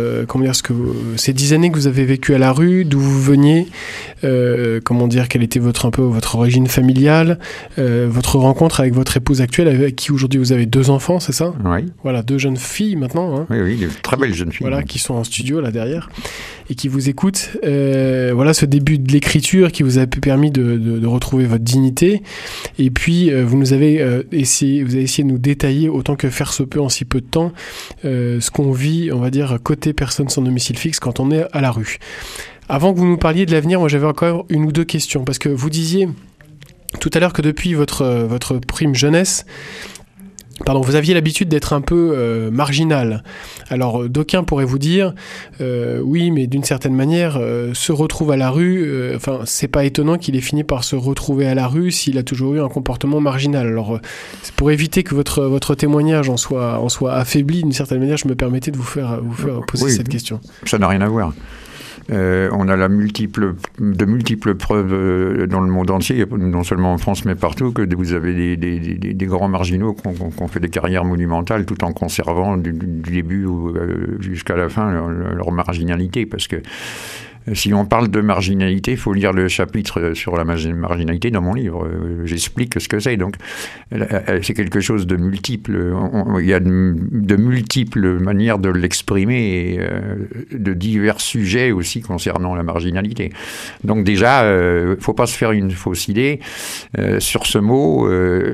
ces 10 années que vous avez vécues à la rue, d'où vous veniez, quelle était votre origine familiale, votre rencontre avec votre épouse actuelle, avec qui aujourd'hui vous avez 2 enfants, c'est ça ? Oui. Voilà, 2 jeunes filles maintenant. Hein. Oui, de très belles jeunes filles. Voilà, qui sont en studio là derrière et qui vous écoutent. Voilà, ce début de l'écriture qui vous a permis de retrouver votre dignité. Et puis, vous avez essayé de nous détailler autant que faire se peut en si peu de temps ce qu'on vit, on va dire, côté personne sans domicile fixe quand on est à la rue. Avant que vous nous parliez de l'avenir, moi j'avais encore 1 ou 2 questions, parce que vous disiez tout à l'heure que depuis votre prime jeunesse, vous aviez l'habitude d'être un peu marginal. Alors, d'aucuns pourraient vous dire, oui, mais d'une certaine manière, se retrouve à la rue, c'est pas étonnant qu'il ait fini par se retrouver à la rue s'il a toujours eu un comportement marginal. Alors, c'est pour éviter que votre témoignage en soit affaibli, d'une certaine manière, je me permettais de vous faire poser cette question. Ça n'a rien à voir. On a de multiples preuves dans le monde entier, non seulement en France mais partout, que vous avez des grands marginaux qui ont fait des carrières monumentales tout en conservant du début jusqu'à la fin leur marginalité, parce que si on parle de marginalité, il faut lire le chapitre sur la marginalité dans mon livre. J'explique ce que c'est. Donc, c'est quelque chose de multiple. Il y a de multiples manières de l'exprimer et de divers sujets aussi concernant la marginalité. Donc déjà, il ne faut pas se faire une fausse idée sur ce mot.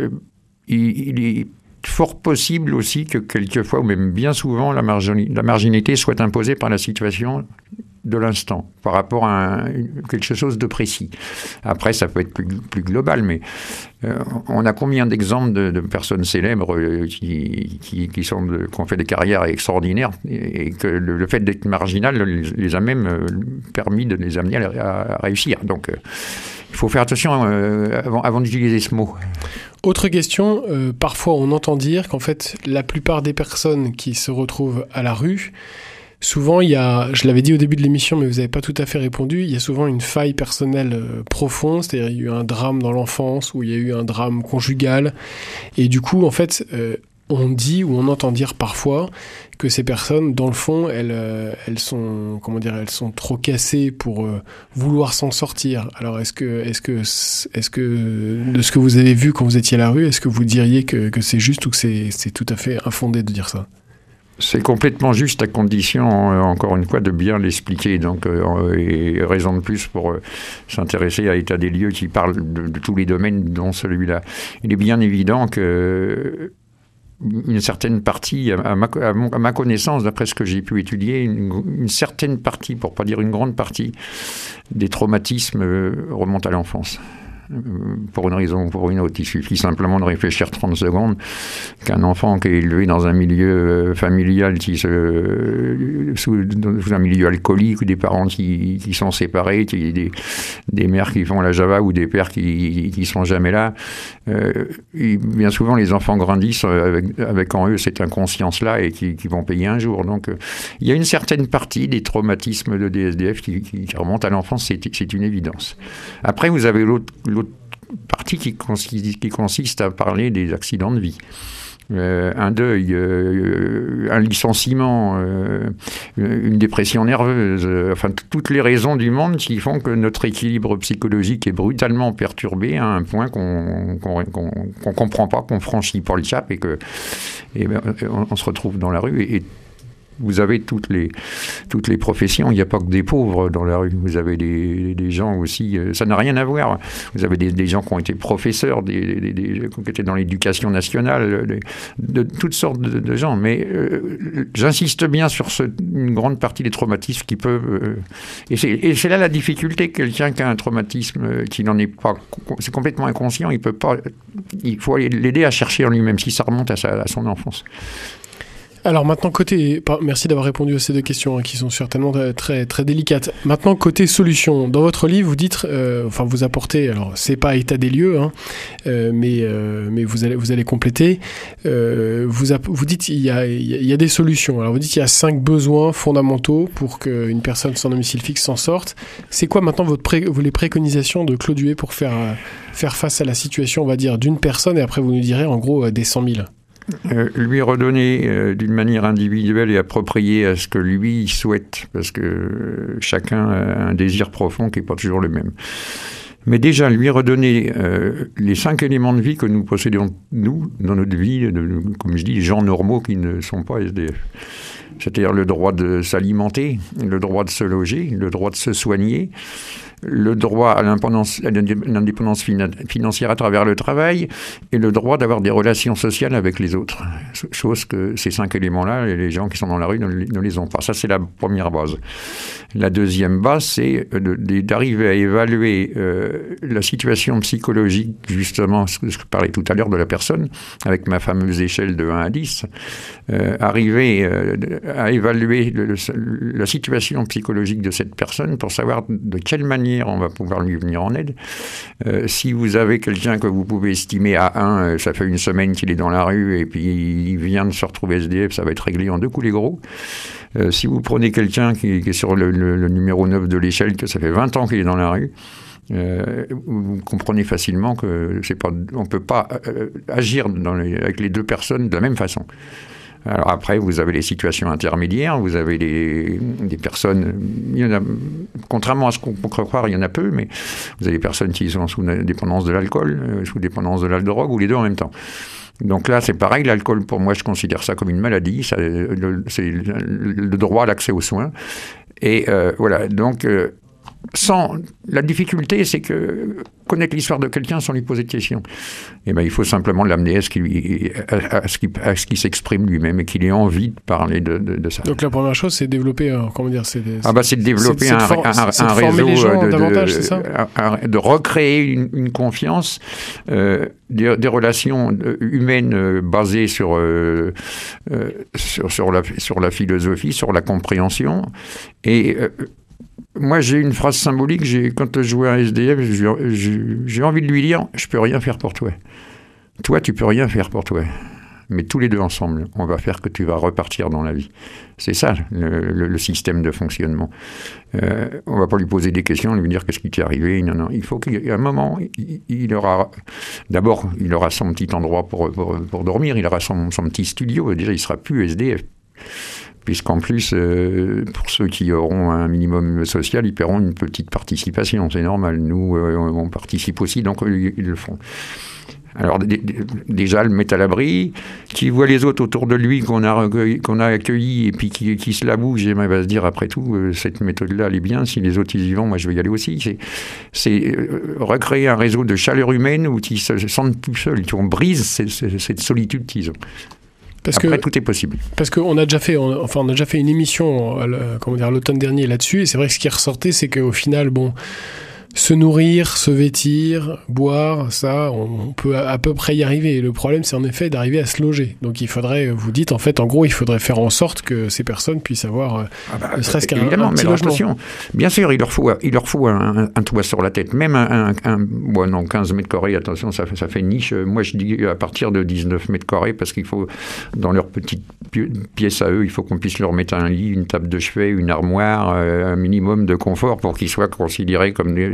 Il est fort possible aussi que quelquefois, ou même bien souvent, la marginalité soit imposée par la situation de l'instant, par rapport à quelque chose de précis. Après, ça peut être plus global, mais on a combien d'exemples de personnes célèbres qui ont fait des carrières extraordinaires et que le fait d'être marginal les a même permis de les amener à réussir. Donc, il faut faire attention avant d'utiliser ce mot. Autre question, parfois on entend dire qu'en fait, la plupart des personnes qui se retrouvent à la rue, souvent, je l'avais dit au début de l'émission, mais vous n'avez pas tout à fait répondu, il y a souvent une faille personnelle profonde, c'est-à-dire il y a eu un drame dans l'enfance, ou il y a eu un drame conjugal, et du coup, en fait, on dit ou on entend dire parfois que ces personnes, dans le fond, elles sont trop cassées pour vouloir s'en sortir. Alors, est-ce que de ce que vous avez vu quand vous étiez à la rue, est-ce que vous diriez que c'est juste ou que c'est tout à fait infondé de dire ça ? C'est complètement juste à condition, encore une fois, de bien l'expliquer. Donc, et raison de plus pour s'intéresser à l'état des lieux qui parle de tous les domaines, dont celui-là. Il est bien évident que une certaine partie, à ma connaissance, d'après ce que j'ai pu étudier, une certaine partie, pour ne pas dire une grande partie, des traumatismes remontent à l'enfance. Pour une raison ou pour une autre. Il suffit simplement de réfléchir 30 secondes qu'un enfant qui est élevé dans un milieu familial sous un milieu alcoolique, ou des parents qui sont séparés, des mères qui font la java ou des pères qui sont jamais là. Bien souvent, les enfants grandissent avec en eux cette inconscience-là et qui vont payer un jour. Donc, il y a une certaine partie des traumatismes de DSDF qui remontent à l'enfance, c'est une évidence. Après, vous avez l'autre partie qui consiste à parler des accidents de vie. Un deuil, un licenciement, une dépression nerveuse, toutes les raisons du monde qui font que notre équilibre psychologique est brutalement perturbé à un point qu'on comprend pas, qu'on franchit pas le cap et on se retrouve dans la rue. Et vous avez toutes les professions. Il n'y a pas que des pauvres dans la rue. Vous avez des gens aussi. Ça n'a rien à voir. Vous avez des gens qui ont été professeurs, qui étaient dans l'éducation nationale, de toutes sortes de gens. Mais j'insiste bien sur une grande partie des traumatismes qui peuvent. Et c'est là la difficulté. Quelqu'un qui a un traumatisme qui n'en est pas, c'est complètement inconscient. Il faut l'aider à chercher en lui-même si ça remonte à son enfance. Alors maintenant, merci d'avoir répondu à ces deux questions qui sont certainement très, très délicates. Maintenant, côté solution, dans votre livre, vous dites, vous apportez, alors c'est pas état des lieux, mais vous allez compléter. Vous dites il y a des solutions. Alors vous dites il y a 5 besoins fondamentaux pour qu'une personne sans domicile fixe s'en sorte. C'est quoi maintenant les préconisations de Claude Huet pour faire face à la situation, on va dire, d'une personne, et après vous nous direz en gros des 100 000? Lui redonner d'une manière individuelle et appropriée à ce que lui souhaite, parce que chacun a un désir profond qui n'est pas toujours le même. Mais déjà, lui redonner les 5 éléments de vie que nous possédons, nous, dans notre vie, comme je dis, les gens normaux qui ne sont pas SDF. C'est-à-dire le droit de s'alimenter, le droit de se loger, le droit de se soigner, le droit à l'indépendance financière à travers le travail et le droit d'avoir des relations sociales avec les autres. Chose que ces 5 éléments-là, les gens qui sont dans la rue ne les ont pas. Ça, c'est la première base. La deuxième base, c'est d'arriver à évaluer la situation psychologique, justement, ce que je parlais tout à l'heure de la personne, avec ma fameuse échelle de 1 à 10, arriver à évaluer la situation psychologique de cette personne pour savoir de quelle manière on va pouvoir lui venir en aide. Si vous avez quelqu'un que vous pouvez estimer à 1, ça fait une semaine qu'il est dans la rue et puis il vient de se retrouver SDF, ça va être réglé en 2 coups les gros. Si vous prenez quelqu'un qui est sur le numéro 9 de l'échelle, que ça fait 20 ans qu'il est dans la rue, vous comprenez facilement que on ne peut pas agir avec les 2 personnes de la même façon. Alors après, vous avez les situations intermédiaires, vous avez des personnes, il y en a, contrairement à ce qu'on peut croire, il y en a peu, mais vous avez des personnes qui sont sous dépendance de l'alcool, sous dépendance de la drogue, ou les deux en même temps. Donc là, c'est pareil, l'alcool, pour moi, je considère ça comme une maladie, c'est le droit à l'accès aux soins. Et voilà, donc... la difficulté, c'est que connaître l'histoire de quelqu'un sans lui poser de questions. Et ben, il faut simplement l'amener à ce qu'il s'exprime lui-même et qu'il ait envie de parler de ça. Donc la première chose, c'est développer, c'est de développer un réseau, de recréer une confiance, des relations humaines basées sur la philosophie, sur la compréhension et moi, j'ai une phrase symbolique. Quand je vois un SDF, j'ai envie de lui dire « Je peux rien faire pour toi. Toi, tu peux rien faire pour toi. Mais tous les deux ensemble, on va faire que tu vas repartir dans la vie. » C'est ça, le système de fonctionnement. On ne va pas lui poser des questions, lui dire « Qu'est-ce qui t'est arrivé ?» Non, il faut qu'à un moment, il aura son petit endroit pour dormir, il aura son petit studio. Déjà, il ne sera plus SDF. Puisqu'en plus, pour ceux qui auront un minimum social, ils paieront une petite participation. C'est normal. Nous, on participe aussi, donc ils le font. Alors déjà, le mettre à l'abri, qui voit les autres autour de lui qu'on a accueillis et puis qui se la bougent, et va se dire après tout, cette méthode-là, elle est bien. Si les autres y vont, moi je vais y aller aussi. C'est recréer un réseau de chaleur humaine où ils se sentent tout seuls, on brise cette solitude qu'ils ont. Après, tout est possible. Parce qu'on a déjà fait, une émission, l'automne dernier là-dessus, et c'est vrai que ce qui ressortait, c'est qu'au final, se nourrir, se vêtir, boire, ça, on peut à peu près y arriver. Et le problème, c'est en effet d'arriver à se loger. Donc il faudrait, vous dites, en fait, en gros, il faudrait faire en sorte que ces personnes puissent avoir ne serait-ce qu'un petit logement. Attention, bien sûr, il leur faut un toit sur la tête. Même 15 mètres carrés, attention, ça fait niche. Moi, je dis à partir de 19 mètres carrés, parce qu'il faut, dans leur petite pièce à eux, il faut qu'on puisse leur mettre un lit, une table de chevet, une armoire, un minimum de confort pour qu'ils soient considérés comme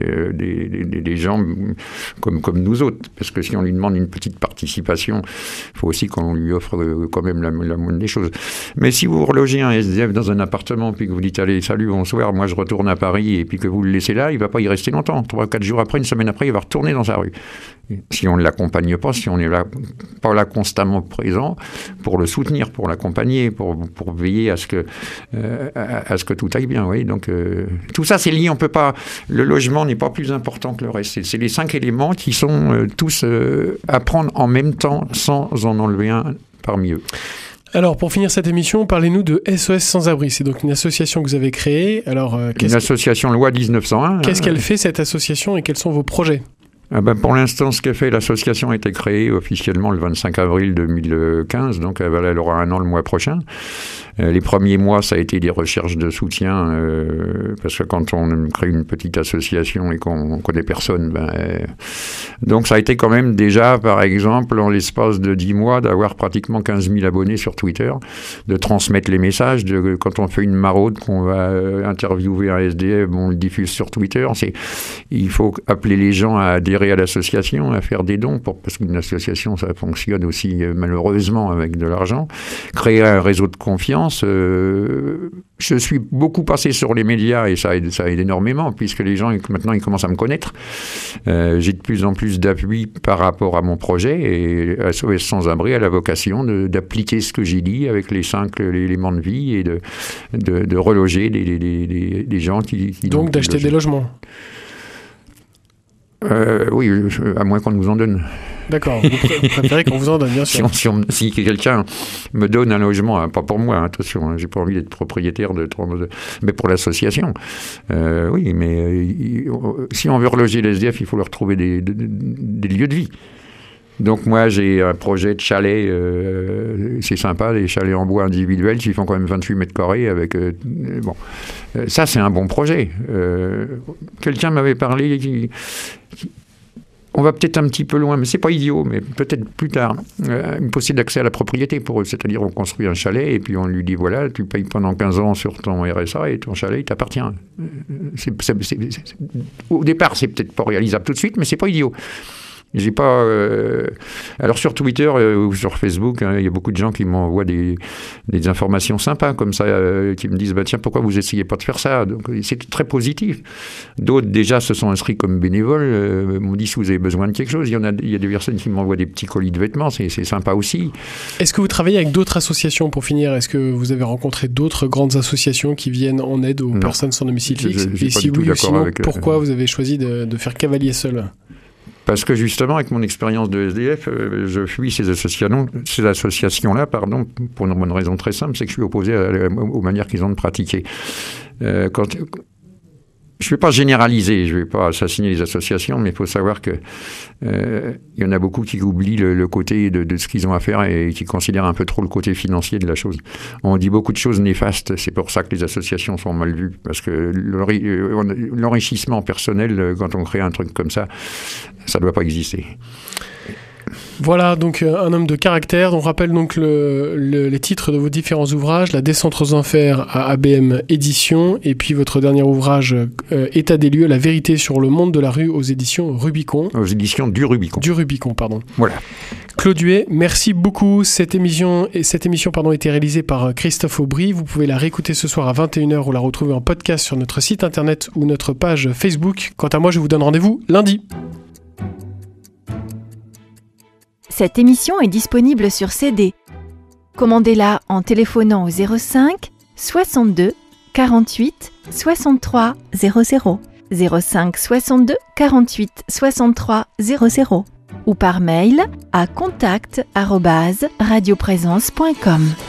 des gens comme nous autres. Parce que si on lui demande une petite participation, il faut aussi qu'on lui offre quand même la moindre des choses. Mais si vous relogez un SDF dans un appartement, puis que vous dites, allez, salut, bonsoir, moi je retourne à Paris, et puis que vous le laissez là, il ne va pas y rester longtemps. 3-4 jours après, une semaine après, il va retourner dans sa rue. Si on ne l'accompagne pas, si on n'est pas là constamment présent pour le soutenir, pour l'accompagner, pour veiller à ce que tout aille bien. Oui. Donc, tout ça, c'est lié. On peut pas. Le logement n'est pas plus important que le reste. C'est les 5 éléments qui sont tous à prendre en même temps sans en enlever un parmi eux. Alors, pour finir cette émission, parlez-nous de SOS Sans-Abri. C'est donc une association que vous avez créée. Alors, une association loi 1901. Qu'est-ce qu'elle fait, cette association, et quels sont vos projets ? Pour l'instant, ce qu'elle fait, l'association a été créée officiellement le 25 avril 2015, donc elle aura 1 an le mois prochain. Les premiers mois, ça a été des recherches de soutien, parce que quand on crée une petite association et qu'on connaît personne, donc ça a été quand même déjà, par exemple, en l'espace de 10 mois, d'avoir pratiquement 15 000 abonnés sur Twitter, de transmettre les messages, quand on fait une maraude, qu'on va interviewer un SDF, on le diffuse sur Twitter. Il faut appeler les gens à adhérer à l'association, à faire des dons, parce qu'une association, ça fonctionne aussi malheureusement avec de l'argent. Créer un réseau de confiance. Je suis beaucoup passé sur les médias et ça aide énormément, puisque les gens, maintenant, ils commencent à me connaître. J'ai de plus en plus d'appui par rapport à mon projet, et SOS Sans-Abri a la vocation d'appliquer ce que j'ai dit avec les 5 éléments de vie et de reloger des gens qui donc d'acheter des logements. Oui, à moins qu'on nous en donne. D'accord, vous préférez qu'on vous en donne, bien sûr. Si quelqu'un me donne un logement, pas pour moi, attention, j'ai pas envie d'être propriétaire mais pour l'association. Oui, mais si on veut reloger les SDF, il faut leur trouver des lieux de vie. Donc moi, j'ai un projet de chalet, c'est sympa, des chalets en bois individuels qui font quand même 28 mètres carrés avec... ça, c'est un bon projet. Quelqu'un m'avait parlé... On va peut-être un petit peu loin, mais c'est pas idiot, mais peut-être plus tard. Une possible d'accès à la propriété pour eux, c'est-à-dire on construit un chalet et puis on lui dit voilà, tu payes pendant 15 ans sur ton RSA et ton chalet il t'appartient. Au départ, c'est peut-être pas réalisable tout de suite, mais c'est pas idiot. J'ai pas. Alors sur Twitter ou sur Facebook, il y a beaucoup de gens qui m'envoient des informations sympas comme ça, qui me disent tiens, pourquoi vous essayez pas de faire ça? Donc c'est très positif. D'autres déjà se sont inscrits comme bénévoles, m'ont dit si vous avez besoin de quelque chose. Il y a des personnes qui m'envoient des petits colis de vêtements, c'est sympa aussi. Est-ce que vous travaillez avec d'autres associations pour finir? Est-ce que vous avez rencontré d'autres grandes associations qui viennent en aide aux personnes sans domicile fixe? Et si oui, sinon, pourquoi vous avez choisi de faire cavalier seul? Parce que justement, avec mon expérience de SDF, je fuis ces associations-là, pour une bonne raison très simple, c'est que je suis opposé aux manières qu'ils ont de pratiquer. Je ne vais pas généraliser, je ne vais pas assassiner les associations, mais il faut savoir qu'il y en a beaucoup qui oublient le côté de ce qu'ils ont à faire et qui considèrent un peu trop le côté financier de la chose. On dit beaucoup de choses néfastes, c'est pour ça que les associations sont mal vues, parce que l'enrichissement personnel, quand on crée un truc comme ça ne doit pas exister. Voilà, donc un homme de caractère. On rappelle donc les titres de vos différents ouvrages: La descente aux enfers à ABM Éditions, et puis votre dernier ouvrage, État des lieux, la vérité sur le monde de la rue, aux éditions Rubicon. Aux éditions du Rubicon. Du Rubicon, pardon. Voilà. Claude Huet, merci beaucoup. Cette émission était réalisée par Christophe Aubry. Vous pouvez la réécouter ce soir à 21h ou la retrouver en podcast sur notre site internet ou notre page Facebook. Quant à moi, je vous donne rendez-vous lundi. Cette émission est disponible sur CD. Commandez-la en téléphonant au 05 62 48 63 00, 05 62 48 63 00 ou par mail à contact@radioprésence.com.